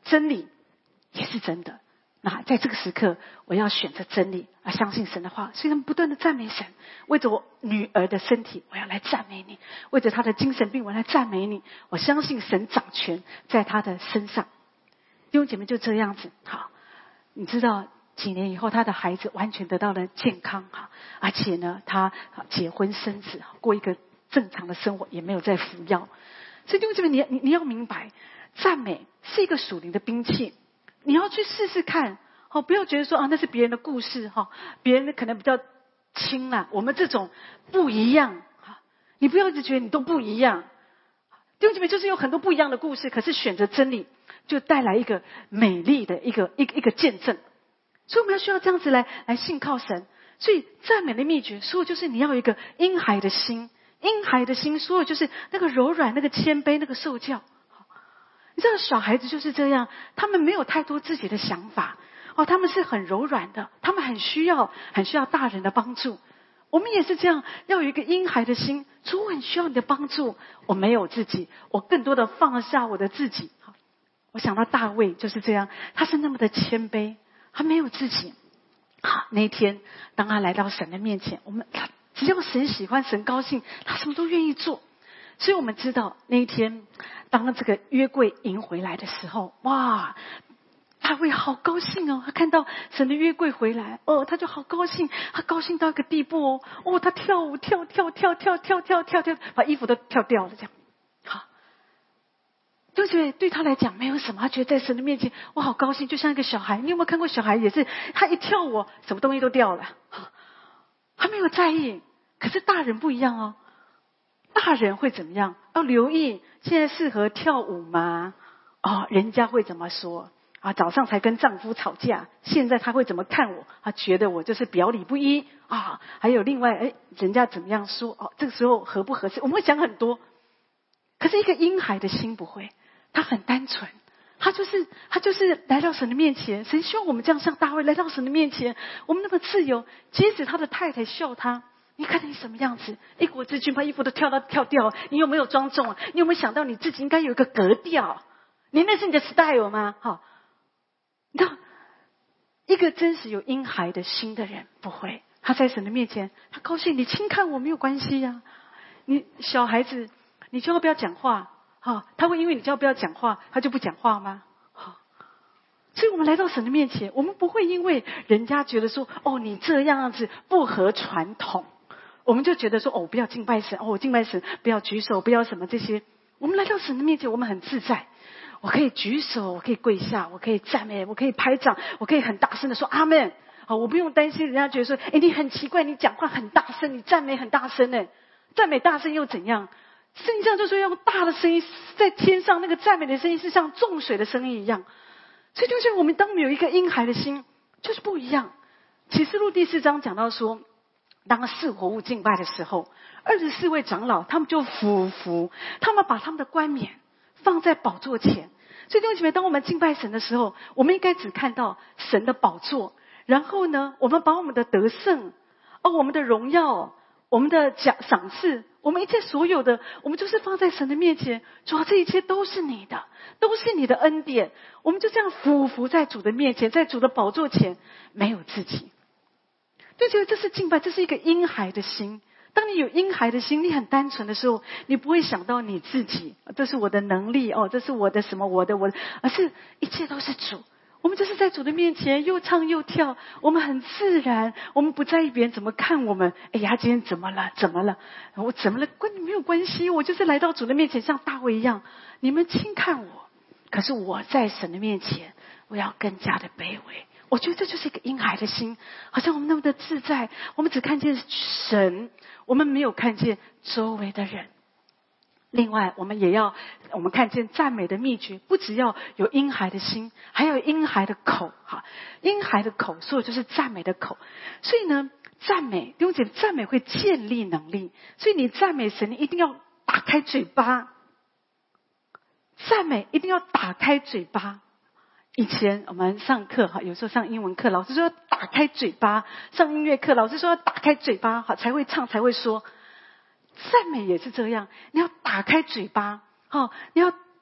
真理也是真的。那在这个时刻，我要选择真理，相信神的话，所以他们不断的赞美神。为着我女儿的身体，我要来赞美你；为着她的精神病，我来赞美你。我相信神掌权在她的身上。弟兄姐妹就这样子，好，你知道几年以后，她的孩子完全得到了健康，而且呢，她结婚生子，过一个正常的生活，也没有再服药。所以弟兄姐妹，你要明白，赞美是一个属灵的兵器。你要去试试看，不要觉得说那是别人的故事，别人的可能比较轻啦，我们这种不一样，你不要一直觉得你都不一样。弟兄姐妹，就是有很多不一样的故事，可是选择真理就带来一个美丽的一个见证。所以我们要需要这样子来信靠神。所以赞美的秘诀，所有就是你要有一个婴孩的心，婴孩的心，所有就是那个柔软、那个谦卑、那个受教。你知道小孩子就是这样，他们没有太多自己的想法，他们是很柔软的，他们很需要大人的帮助。我们也是这样，要有一个婴孩的心，主，我很需要你的帮助，我没有自己，我更多的放下我的自己。我想到大卫就是这样，他是那么的谦卑，他没有自己。那一天当他来到神的面前，只要神喜欢，神高兴，他什么都愿意做。所以我们知道那一天当这个约柜迎回来的时候，哇，大卫好高兴哦，他看到神的约柜回来，他就好高兴，他高兴到一个地步他跳舞跳，把衣服都跳掉了，这样。好，对不对？对他来讲没有什么，他觉得在神的面前我好高兴，就像一个小孩。你有没有看过小孩也是，他一跳舞什么东西都掉了，他没有在意。可是大人不一样大人会怎么样？要留意现在适合跳舞吗？人家会怎么说？早上才跟丈夫吵架，现在他会怎么看我？他觉得我就是表里不一还有另外，人家怎么样说？这个时候合不合适？我们会讲很多。可是一个婴孩的心不会，他很单纯，他就是来到神的面前。神希望我们这样像大卫来到神的面前，我们那么自由。即使他的太太笑他。你看你什么样子？一国之君把衣服都跳掉，你有没有庄重？你有没有想到你自己应该有一个格调？你那是你的 style 吗？你知道，一个真实有婴孩的心的人不会，他在神的面前，他高兴，你轻看我没有关系呀。你小孩子，你叫他不要讲话，他会因为你叫他不要讲话，他就不讲话吗？所以我们来到神的面前，我们不会因为人家觉得说你这样子不合传统，我们就觉得说我不要敬拜神，我敬拜神不要举手，不要什么这些。我们来到神的面前，我们很自在，我可以举手，我可以跪下，我可以赞美，我可以拍掌，我可以很大声的说阿们。我不用担心人家觉得说你很奇怪，你讲话很大声，你赞美很大声，赞美大声又怎样？圣经上就说用大的声音，在天上那个赞美的声音是像众水的声音一样。所以就是我们当我们有一个婴孩的心，就是不一样。启示录第4章讲到说，当四活物敬拜的时候，24位长老他们就俯伏，他们把他们的冠冕放在宝座前。所以弟兄姐妹，当我们敬拜神的时候，我们应该只看到神的宝座，然后呢，我们把我们的得胜，我们的荣耀，我们的赏赐，我们一切所有的，我们就是放在神的面前。主啊，这一切都是你的，都是你的恩典。我们就这样俯伏在主的面前，在主的宝座前，没有自己。就觉得这是敬拜，这是一个婴孩的心。当你有婴孩的心，你很单纯的时候，你不会想到你自己，这是我的能力这是我的什么，我的，而是一切都是主。我们就是在主的面前又唱又跳，我们很自然，我们不在意别人怎么看我们。哎呀，今天怎么了？我怎么了？跟你没有关系，我就是来到主的面前，像大卫一样，你们轻看我，可是我在神的面前，我要更加的卑微。我觉得这就是一个婴孩的心，好像我们那么的自在，我们只看见神，我们没有看见周围的人。另外我们看见赞美的秘诀，不只要有婴孩的心，还有婴孩的口。婴孩的口，所以就是赞美的口。所以呢，赞美，弟兄姐妹，赞美会建立能力。所以你赞美神，你一定要打开嘴巴。赞美一定要打开嘴巴。以前我们上课有时候上英文课，老师说要打开嘴巴；上音乐课，老师说要打开嘴巴才会唱，才会说。赞美也是这样，你要打开嘴巴，你要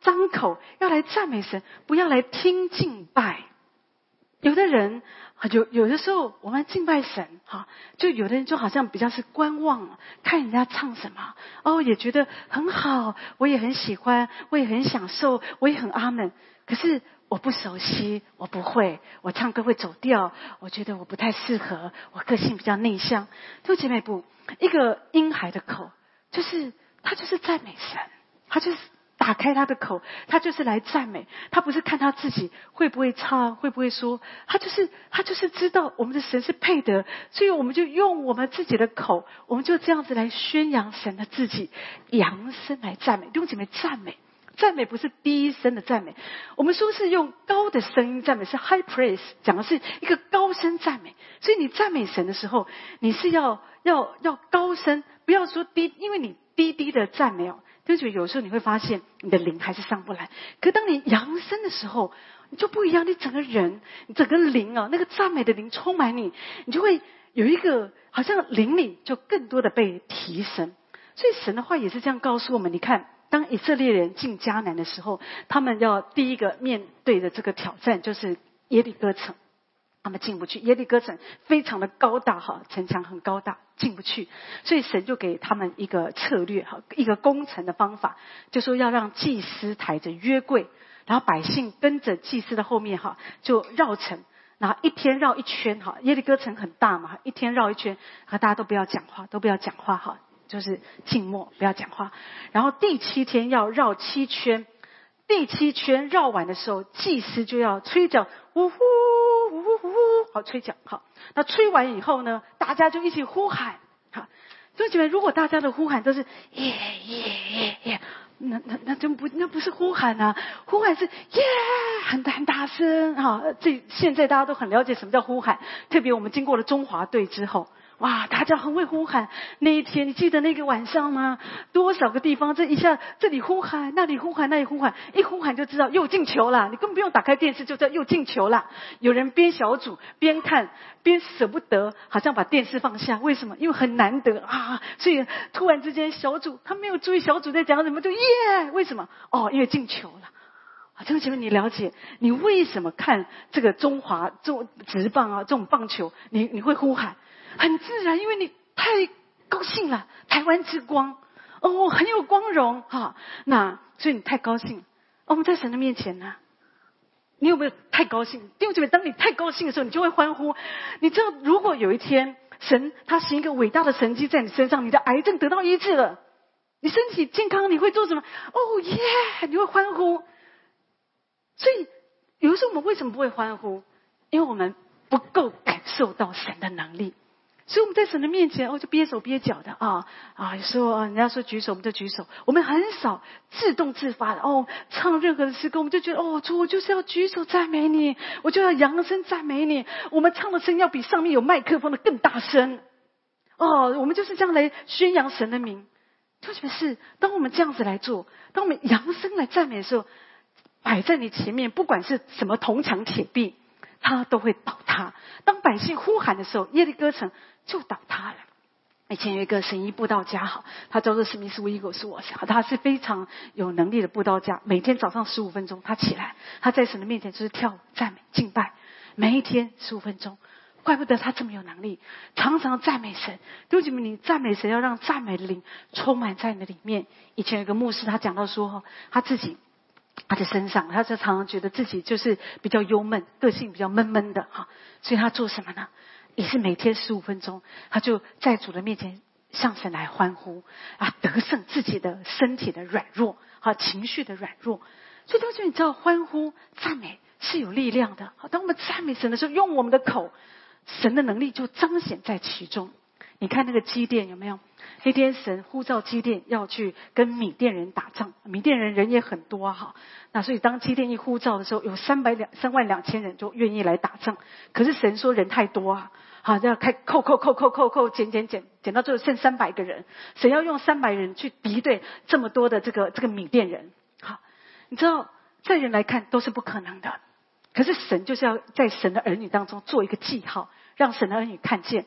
张口要来赞美神，不要来听敬拜。有的人有的时候我们敬拜神就有的人就好像比较是观望，看人家唱什么也觉得很好，我也很喜欢，我也很享受，我也很阿们。可是我不熟悉，我不会，我唱歌会走调，我觉得我不太适合，我个性比较内向。弟兄姐妹不，一个婴孩的口他就是赞美神，他就是打开他的口，他就是来赞美，他不是看他自己会不会唱，会不会说，他就是知道我们的神是配得，所以我们就用我们自己的口，我们就这样子来宣扬神的自己，扬声来赞美。弟兄姐妹，赞美不是低声的赞美，我们说是用高的声音赞美，是 high praise， 讲的是一个高声赞美。所以你赞美神的时候，你是要高声，不要说低，因为你低的赞美就觉得有时候你会发现你的灵还是上不来。可当你扬声的时候，你就不一样，你整个人，你整个灵那个赞美的灵充满你，你就会有一个好像灵里就更多的被提升。所以神的话也是这样告诉我们，你看当以色列人进迦南的时候，他们要第一个面对的这个挑战就是耶利哥城，他们进不去。耶利哥城非常的高大城墙很高大，进不去。所以神就给他们一个策略一个攻城的方法，就说要让祭司抬着约柜，然后百姓跟着祭司的后面就绕城，然后一天绕一圈耶利哥城很大嘛，一天绕一圈，大家都不要讲话就是静默，不要讲话。然后第7天要绕7圈，第7圈绕完的时候，祭司就要吹角，呜呼呜呼呜呼，吹角那吹完以后呢，大家就一起呼喊就觉得如果大家的呼喊都是耶耶耶耶，那不是呼喊呼喊是耶，很大声现在大家都很了解什么叫呼喊，特别我们经过了中华队之后，哇，大家很会呼喊。那一天你记得那个晚上吗？多少个地方这一下这里呼喊，那里呼喊，那里呼喊，一呼喊就知道又进球了，你根本不用打开电视就知道又进球了。有人边小组边看边舍不得，好像把电视放下。为什么？因为很难得所以突然之间小组他没有注意小组在讲什么，就耶，为什么？因为进球了。这个节目你了解，你为什么看这个中华职棒这种棒球你会呼喊？很自然，因为你太高兴了，台湾之光很有光荣那所以你太高兴我们在神的面前呢，你有没有太高兴？弟兄姐妹，当你太高兴的时候，你就会欢呼。你知道，如果有一天神他行一个伟大的神迹在你身上，你的癌症得到医治了，你身体健康，你会做什么？耶，你会欢呼。所以有的时候我们为什么不会欢呼？因为我们不够感受到神的能力。所以我们在神的面前就憋手憋脚的有时候人家说举手我们就举手，我们很少自动自发的唱任何的诗歌，我们就觉得主，我就是要举手赞美你，我就要扬声赞美你。我们唱的声要比上面有麦克风的更大声我们就是这样来宣扬神的名。特别是当我们这样子来做，当我们扬声来赞美的时候，摆在你前面不管是什么铜墙铁壁它都会倒塌。当百姓呼喊的时候，耶利哥城就倒塌了。以前有一个神医布道家他叫做史密斯威格斯沃斯，他是非常有能力的布道家。每天早上15分钟他起来，他在神的面前就是跳舞赞美敬拜，每一天15分钟。怪不得他这么有能力，常常赞美神。弟兄姐妹，你赞美神要让赞美的灵充满在你的里面。以前有一个牧师他讲到说他自己他的身上，他就常常觉得自己就是比较忧闷，个性比较闷闷的所以他做什么呢？也是每天15分钟，他就在主的面前向神来欢呼得胜自己的身体的软弱情绪的软弱。所以弟兄姐妹，你知道欢呼赞美是有力量的当我们赞美神的时候，用我们的口，神的能力就彰显在其中。你看那个基甸有没有？那天神呼召基甸要去跟缅甸人打仗，缅甸人也很多那所以当基甸一呼召的时候，有32000人就愿意来打仗。可是神说人太多要开扣减到最后剩300个人。神要用300人去敌对这么多的这个缅甸人你知道在人来看都是不可能的，可是神就是要在神的儿女当中做一个记号，让神的儿女看见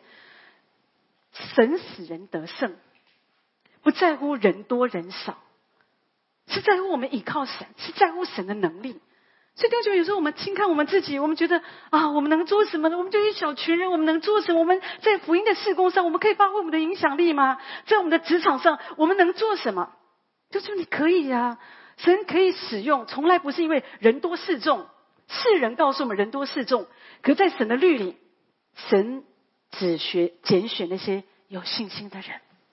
神使人得胜，不在乎人多人少， 是在乎我们倚靠神，是在乎神的能力。所以弟兄姐妹，有时候我们轻看我们自己，我们觉得啊，我们能做什么呢？我们就一小群人，我们能做什么？我们在福音的事工上，我们可以发挥我们的影响力吗？在我们的职场上，我们能做什么？就说你可以啊，神可以使用，从来不是因为人多势众，世人告诉我们人多势众，可在神的律里，神只拣选那些有信心的人。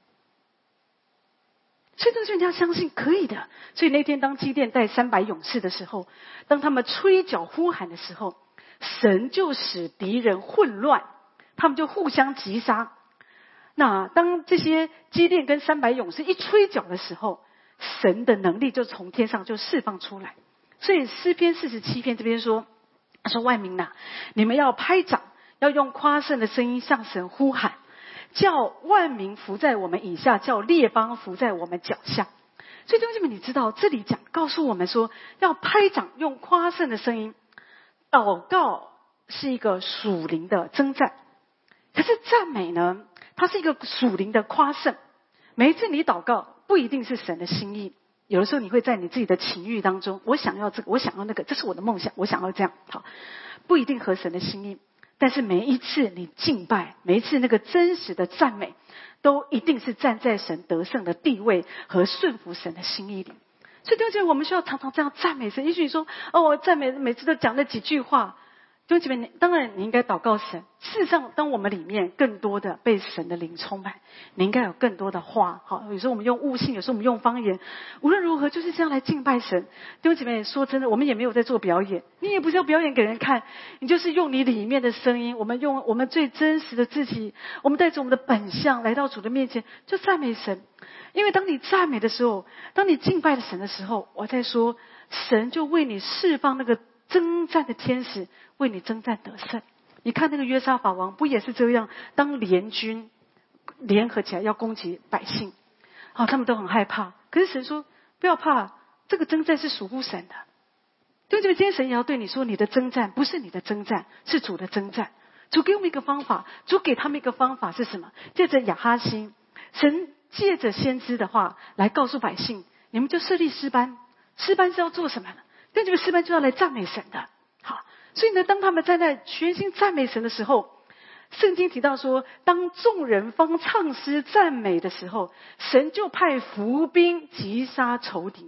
所以这个人家相信可以的。所以那天当基甸带300勇士的时候，当他们吹角呼喊的时候，神就使敌人混乱，他们就互相击杀。那当这些基甸跟300勇士一吹角的时候，神的能力就从天上就释放出来。所以诗篇47篇这边说万民哪，你们要拍掌，要用夸胜的声音向神呼喊，叫万民伏在我们以下，叫列邦伏在我们脚下。所以弟兄姐妹，你知道这里告诉我们说，要拍掌，用夸胜的声音。祷告是一个属灵的征战，可是赞美呢，它是一个属灵的夸胜。每一次你祷告，不一定是神的心意。有的时候你会在你自己的情欲当中，我想要这个，我想要那个，这是我的梦想，我想要这样，好，不一定合神的心意。但是每一次你敬拜，每一次那个真实的赞美，都一定是站在神得胜的地位和顺服神的心意里。所以弟兄姐妹，我们需要常常这样赞美神。也许你说我赞美每次都讲那几句话，弟兄姐妹，当然你应该祷告神。事实上，当我们里面更多的被神的灵充满，你应该有更多的话。好，有时候我们用悟性，有时候我们用方言，无论如何就是这样来敬拜神。弟兄姐妹，说真的，我们也没有在做表演，你也不是要表演给人看，你就是用你里面的声音，我们用我们最真实的自己，我们带着我们的本相来到主的面前，就赞美神。因为当你赞美的时候，当你敬拜了神的时候，我在说，神就为你释放那个征战的天使，为你征战得胜。你看那个约沙法王不也是这样？当联军联合起来要攻击百姓，他们都很害怕。可是神说不要怕，这个征战是属乎神的。对不对？今天神也要对你说，你的征战不是你的征战，是主的征战。主给我们一个方法，主给他们一个方法是什么？借着亚哈新，神借着先知的话来告诉百姓，你们就设立诗班。诗班是要做什么呢？对这个诗班就要来赞美神的。好，所以呢，当他们站在全心赞美神的时候，圣经提到说，当众人方唱诗赞美的时候，神就派伏兵击杀仇敌。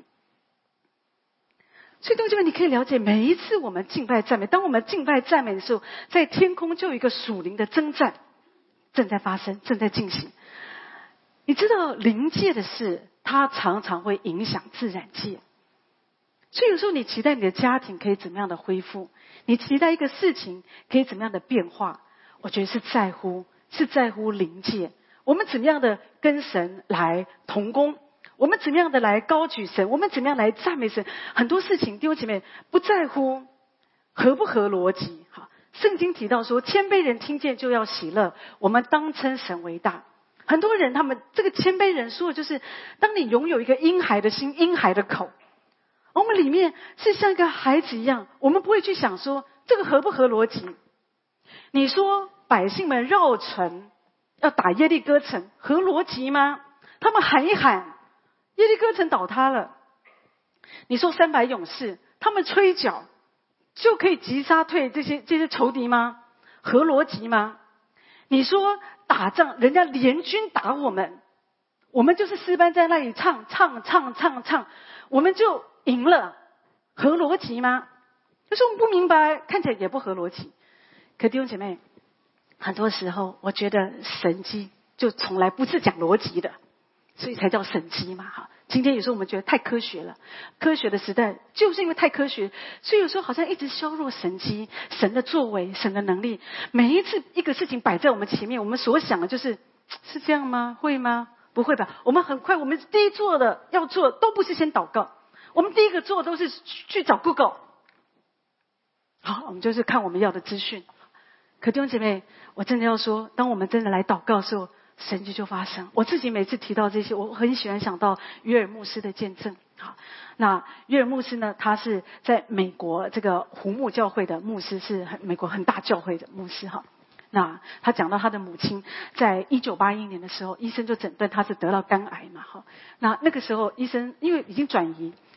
所以弟兄们，你可以了解，每一次我们敬拜赞美，当我们敬拜赞美的时候，在天空就有一个属灵的征战正在发生，正在进行。你知道灵界的事，它常常会影响自然界。所以有时候你期待你的家庭可以怎么样的恢复，你期待一个事情可以怎么样的变化，我觉得是在乎灵界。我们怎么样的跟神来同工，我们怎么样的来高举神，我们怎么样来赞美神。很多事情弟兄姐妹不在乎合不合逻辑。好，圣经提到说，谦卑人听见就要喜乐，我们当称神为大。很多人他们这个谦卑人说的就是，当你拥有一个婴孩的心，婴孩的口，我们里面是像一个孩子一样，我们不会去想说这个合不合逻辑。你说百姓们绕城要打耶利哥城，合逻辑吗？他们喊一喊，耶利哥城倒塌了。你说300勇士他们吹角就可以击杀退这些仇敌吗？合逻辑吗？你说打仗人家联军打我们，我们就是诗班在那里唱，我们就赢了，合逻辑吗？就是我们不明白，看起来也不合逻辑。可弟兄姐妹，很多时候我觉得神迹就从来不是讲逻辑的，所以才叫神迹嘛。哈，今天有时候我们觉得太科学了，科学的时代就是因为太科学，所以有时候好像一直削弱神迹、神的作为、神的能力。每一次一个事情摆在我们前面，我们所想的就是是这样吗？会吗？不会吧？我们很快，我们第一做的要做都不是先祷告，我们第一个做的都是去找 Google。好，我们就是看我们要的资讯。可弟兄姐妹，我真的要说，当我们真的来祷告的时候，神迹就发生。我自己每次提到这些，我很喜欢想到约尔牧师的见证。好，那约尔牧师呢，他是在美国这个胡木教会的牧师，是美国很大教会的牧师。哈，那他讲到他的母亲在1981年的时候，医生就诊断他是得到肝癌嘛。哈，那个时候医生因为已经转移，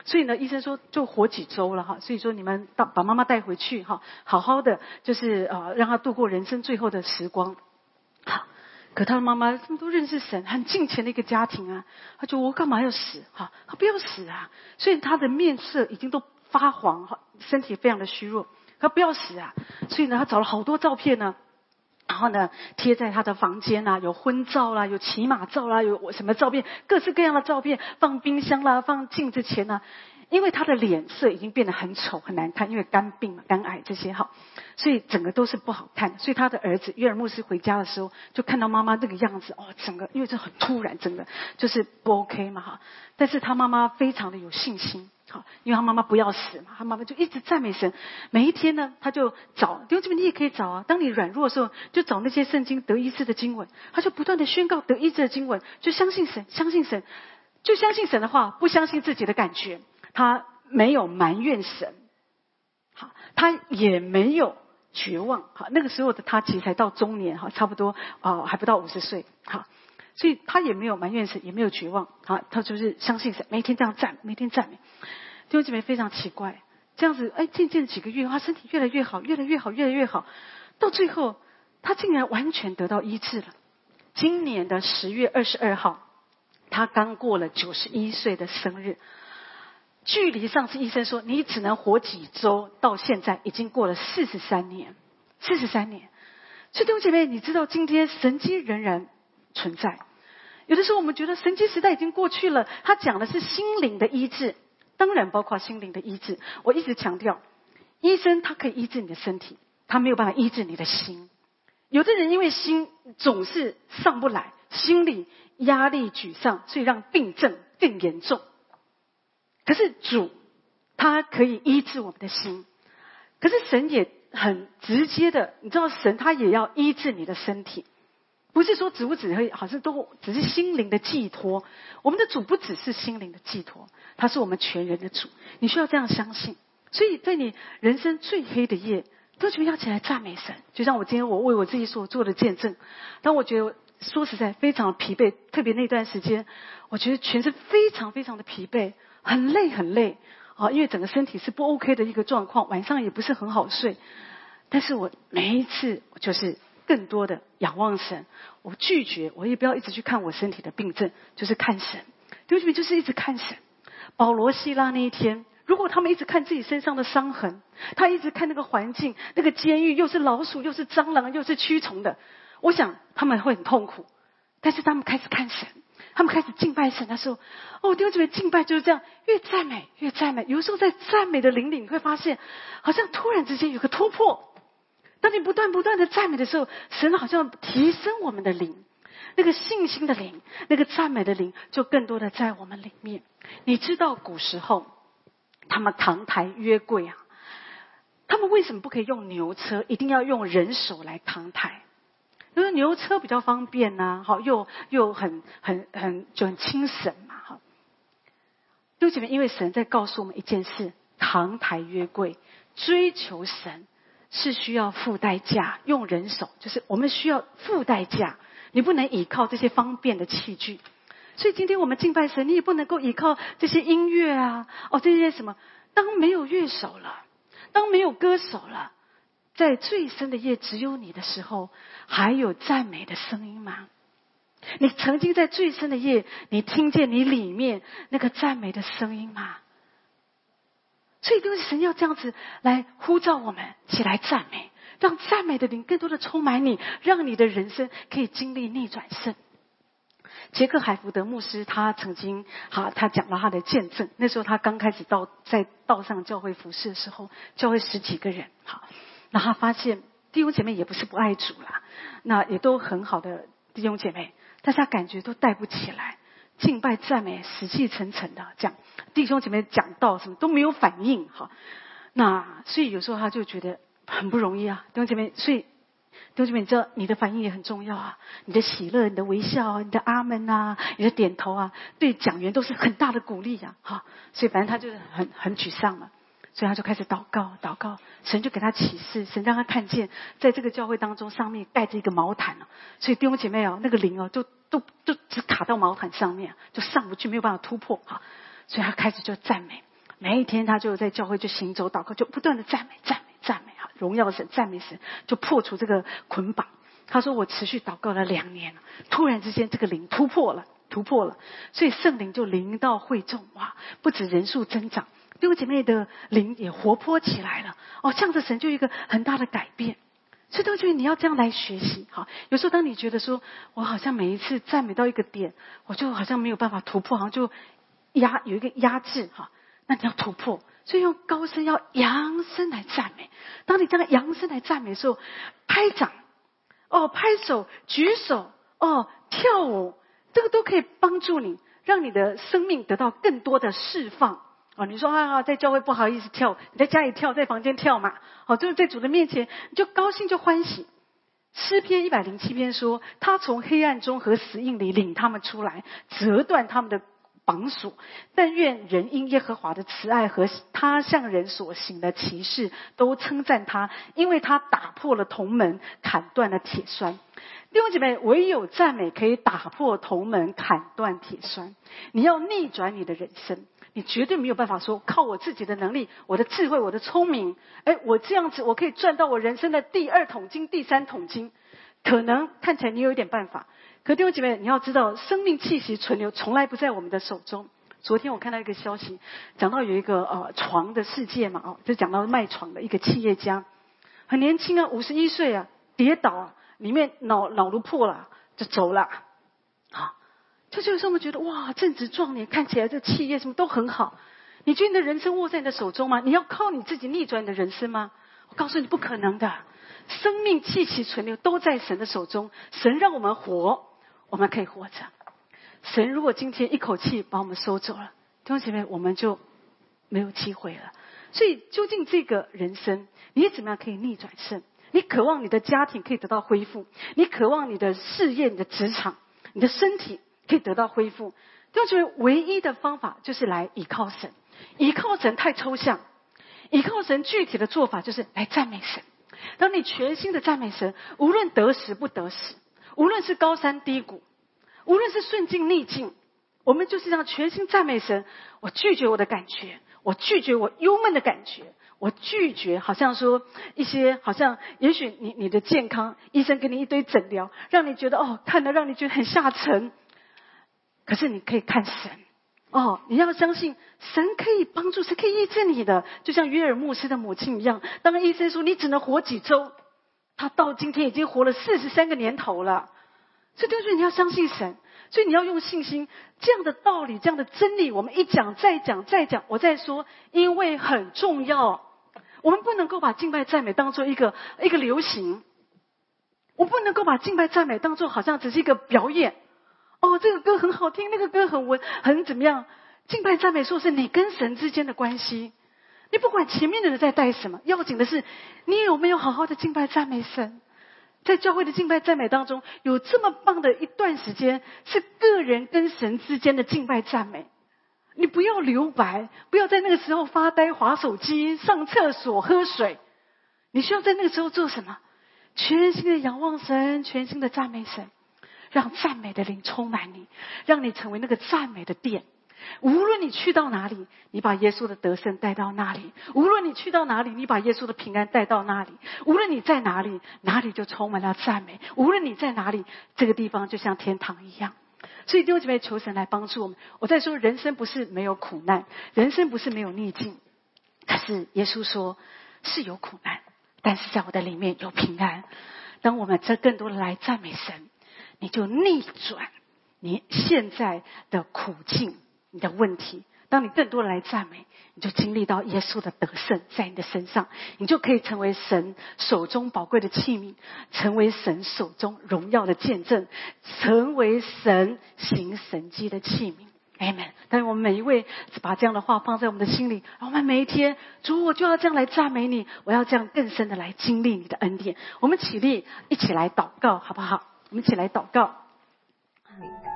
所以呢，医生说就活几周了哈，所以说你们把妈妈带回去哈，好好的就是让她度过人生最后的时光。好，可他的妈妈他们都认识神，很敬虔的一个家庭啊，他就我干嘛要死哈？他不要死啊！所以他的面色已经都发黄哈，身体非常的虚弱，他不要死啊！所以呢，他找了好多照片呢。然后呢，贴在他的房间啊，有婚照啦，有骑马照啦，有什么照片，各式各样的照片，放冰箱啦，放镜子前啊。因为他的脸色已经变得很丑很难看，因为肝病嘛，肝癌这些哈，所以整个都是不好看。所以他的儿子约尔牧师回家的时候，就看到妈妈那个样子，整个因为这很突然，整个就是不 OK 嘛哈。但是他妈妈非常的有信心。好，因为他妈妈不要死嘛，他妈妈就一直赞美神。每一天呢，他就找，弟兄姊妹你也可以找啊。当你软弱的时候，就找那些圣经得医治的经文，他就不断的宣告得医治的经文，就相信神，相信神，就相信神的话，不相信自己的感觉。他没有埋怨神，好，他也没有绝望。好，那个时候的他其实才到中年，哈，差不多还不到50岁，好。所以他也没有埋怨神，也没有绝望，好，他就是相信神，每天这样赞，每天赞美。弟兄姐妹非常奇怪，这样子，渐渐几个月，他身体越来越好，越来越好，越来越好，到最后，他竟然完全得到医治了。今年的10月22号，他刚过了91岁的生日，距离上次医生说你只能活几周，到现在已经过了43年，43年。所以弟兄姐妹，你知道今天神迹仍然存在。有的时候我们觉得神迹时代已经过去了，他讲的是心灵的医治，当然包括心灵的医治。我一直强调，医生他可以医治你的身体，他没有办法医治你的心。有的人因为心总是上不来，心理压力沮丧，所以让病症更严重。可是主他可以医治我们的心，可是神也很直接的，你知道神他也要医治你的身体。不是说只会好像都只是心灵的寄托，我们的主不只是心灵的寄托，他是我们全人的主，你需要这样相信。所以在你人生最黑的夜，都觉得要起来赞美神。就像我今天我为我自己所做的见证，当我觉得说实在非常疲惫，特别那段时间，我觉得全身非常非常的疲惫，很累很累啊，因为整个身体是不 OK 的一个状况，晚上也不是很好睡。但是我每一次就是更多的仰望神，我拒绝，我也不要一直去看我身体的病症，就是看神。弟兄姐妹，就是一直看神。保罗希拉那一天，如果他们一直看自己身上的伤痕，他一直看那个环境，那个监狱又是老鼠又是蟑螂又是蛆虫的，我想他们会很痛苦。但是他们开始看神，他们开始敬拜神的时候，弟兄姐妹，敬拜就是这样，越赞美越赞美。有时候在赞美的灵里，你会发现好像突然之间有个突破。当你不断的赞美的时候，神好像提升我们的灵，那个信心的灵，那个赞美的灵就更多的在我们里面。你知道古时候他们扛抬约柜啊，他们为什么不可以用牛车，一定要用人手来扛抬？因为牛车比较方便啊，好，又很轻省嘛，好。弟兄姐妹，因为神在告诉我们一件事，扛抬约柜，追求神是需要付代价，用人手，就是我们需要付代价，你不能依靠这些方便的器具。所以今天我们敬拜神，你也不能够依靠这些音乐啊，这些什么。当没有乐手了，当没有歌手了，在最深的夜只有你的时候，还有赞美的声音吗？你曾经在最深的夜，你听见你里面那个赞美的声音吗？所以，就是神要这样子来呼召我们起来赞美，让赞美的灵更多的充满你，让你的人生可以经历逆转胜。杰克海福德牧师他曾经他讲了他的见证，那时候他刚开始在道上教会服侍的时候，教会10几个人，那他发现弟兄姐妹也不是不爱主啦，那也都很好的弟兄姐妹，但是他感觉都带不起来。敬拜赞美死气沉沉的，这样弟兄姐妹讲道什么都没有反应，那所以有时候他就觉得很不容易啊，弟兄姐妹，所以弟兄姐妹，你知道你的反应也很重要啊，你的喜乐、你的微笑、你的阿们啊、你的点头啊，对讲员都是很大的鼓励啊，所以反正他就是很沮丧嘛，所以他就开始祷告，神就给他启示，神让他看见在这个教会当中上面盖着一个毛毯，所以弟兄姐妹那个灵就只卡到毛毯上面，就上不去，没有办法突破，所以他开始就赞美， 每一天他就在教会就行走祷告，就不断的赞美荣耀神，赞美神，就破除这个捆绑。他说我持续祷告了2年，突然之间这个灵突破了，所以圣灵就临到会众，哇，不止人数增长，弟兄姐妹的灵也活泼起来了。这样的神就有一个很大的改变。所以弟兄姐妹，你要这样来学习。好，有时候当你觉得说我好像每一次赞美到一个点，我就好像没有办法突破，好像就有一个压制，那你要突破，所以用高声要扬声来赞美。当你这样扬声来赞美的时候，拍掌拍手举手跳舞，这个都可以帮助你，让你的生命得到更多的释放。你说在教会不好意思跳，你在家里跳，在房间跳嘛。就是在主的面前你就高兴就欢喜。诗篇107篇说，他从黑暗中和死荫里领他们出来，折断他们的绑锁。但愿人因耶和华的慈爱和他向人所行的奇事都称赞他，因为他打破了铜门，砍断了铁栓。弟兄姐妹，唯有赞美可以打破铜门，砍断铁栓。你要逆转你的人生，你绝对没有办法说靠我自己的能力，我的智慧，我的聪明，我这样子我可以赚到我人生的第2桶金第3桶金。可能看起来你有一点办法，可弟兄姐妹，你要知道生命气息存留从来不在我们的手中。昨天我看到一个消息，讲到有一个床的世界嘛，就讲到卖床的一个企业家，很年轻51岁跌倒里面脑颅破了，就走了。就有时候我们觉得哇，正值壮年，看起来这企业什么都很好，你觉得你的人生握在你的手中吗？你要靠你自己逆转你的人生吗？我告诉你不可能的。生命气息存留都在神的手中，神让我们活，我们可以活着。神如果今天一口气把我们收走了，弟兄姐妹，我们就没有机会了。所以究竟这个人生你怎么样可以逆转胜？你渴望你的家庭可以得到恢复，你渴望你的事业，你的职场，你的身体可以得到恢复，弟兄姐妹，唯一的方法就是来依靠神。依靠神太抽象，依靠神具体的做法就是来赞美神。当你全心的赞美神，无论得时不得时，无论是高山低谷，无论是顺境逆境，我们就是这样全心赞美神。我拒绝我的感觉，我拒绝我忧闷的感觉，我拒绝好像说一些好像也许你的健康，医生给你一堆诊疗，让你觉得看得让你觉得很下沉。可是你可以看神。你要相信神可以帮助，神可以医治你的。就像约尔牧师的母亲一样，当医生说你只能活几周，他到今天已经活了43个年头了。所以就是你要相信神，所以你要用信心。这样的道理，这样的真理，我们一讲再讲再讲，我再说，因为很重要。我们不能够把敬拜赞美当作一个流行，我不能够把敬拜赞美当作好像只是一个表演。这个歌很好听，那个歌很怎么样？敬拜赞美说是你跟神之间的关系。你不管前面的人在带什么，要紧的是你有没有好好的敬拜赞美神。在教会的敬拜赞美当中，有这么棒的一段时间是个人跟神之间的敬拜赞美。你不要留白，不要在那个时候发呆滑手机上厕所喝水。你需要在那个时候做什么？全心的仰望神，全心的赞美神，让赞美的灵充满你，让你成为那个赞美的殿。无论你去到哪里，你把耶稣的得胜带到那里；无论你去到哪里，你把耶稣的平安带到那里；无论你在哪里，哪里就充满了赞美；无论你在哪里，这个地方就像天堂一样。所以弟兄姐妹，求神来帮助我们。我在说，人生不是没有苦难，人生不是没有逆境，可是耶稣说是有苦难，但是在我的里面有平安。当我们更多的来赞美神，你就逆转你现在的苦境，你的问题。当你更多的来赞美，你就经历到耶稣的得胜在你的身上，你就可以成为神手中宝贵的器皿，成为神手中荣耀的见证，成为神行神迹的器皿。Amen。但是我们每一位把这样的话放在我们的心里，我们每一天，主，我就要这样来赞美你，我要这样更深的来经历你的恩典。我们起立，一起来祷告，好不好？我们一起来祷告。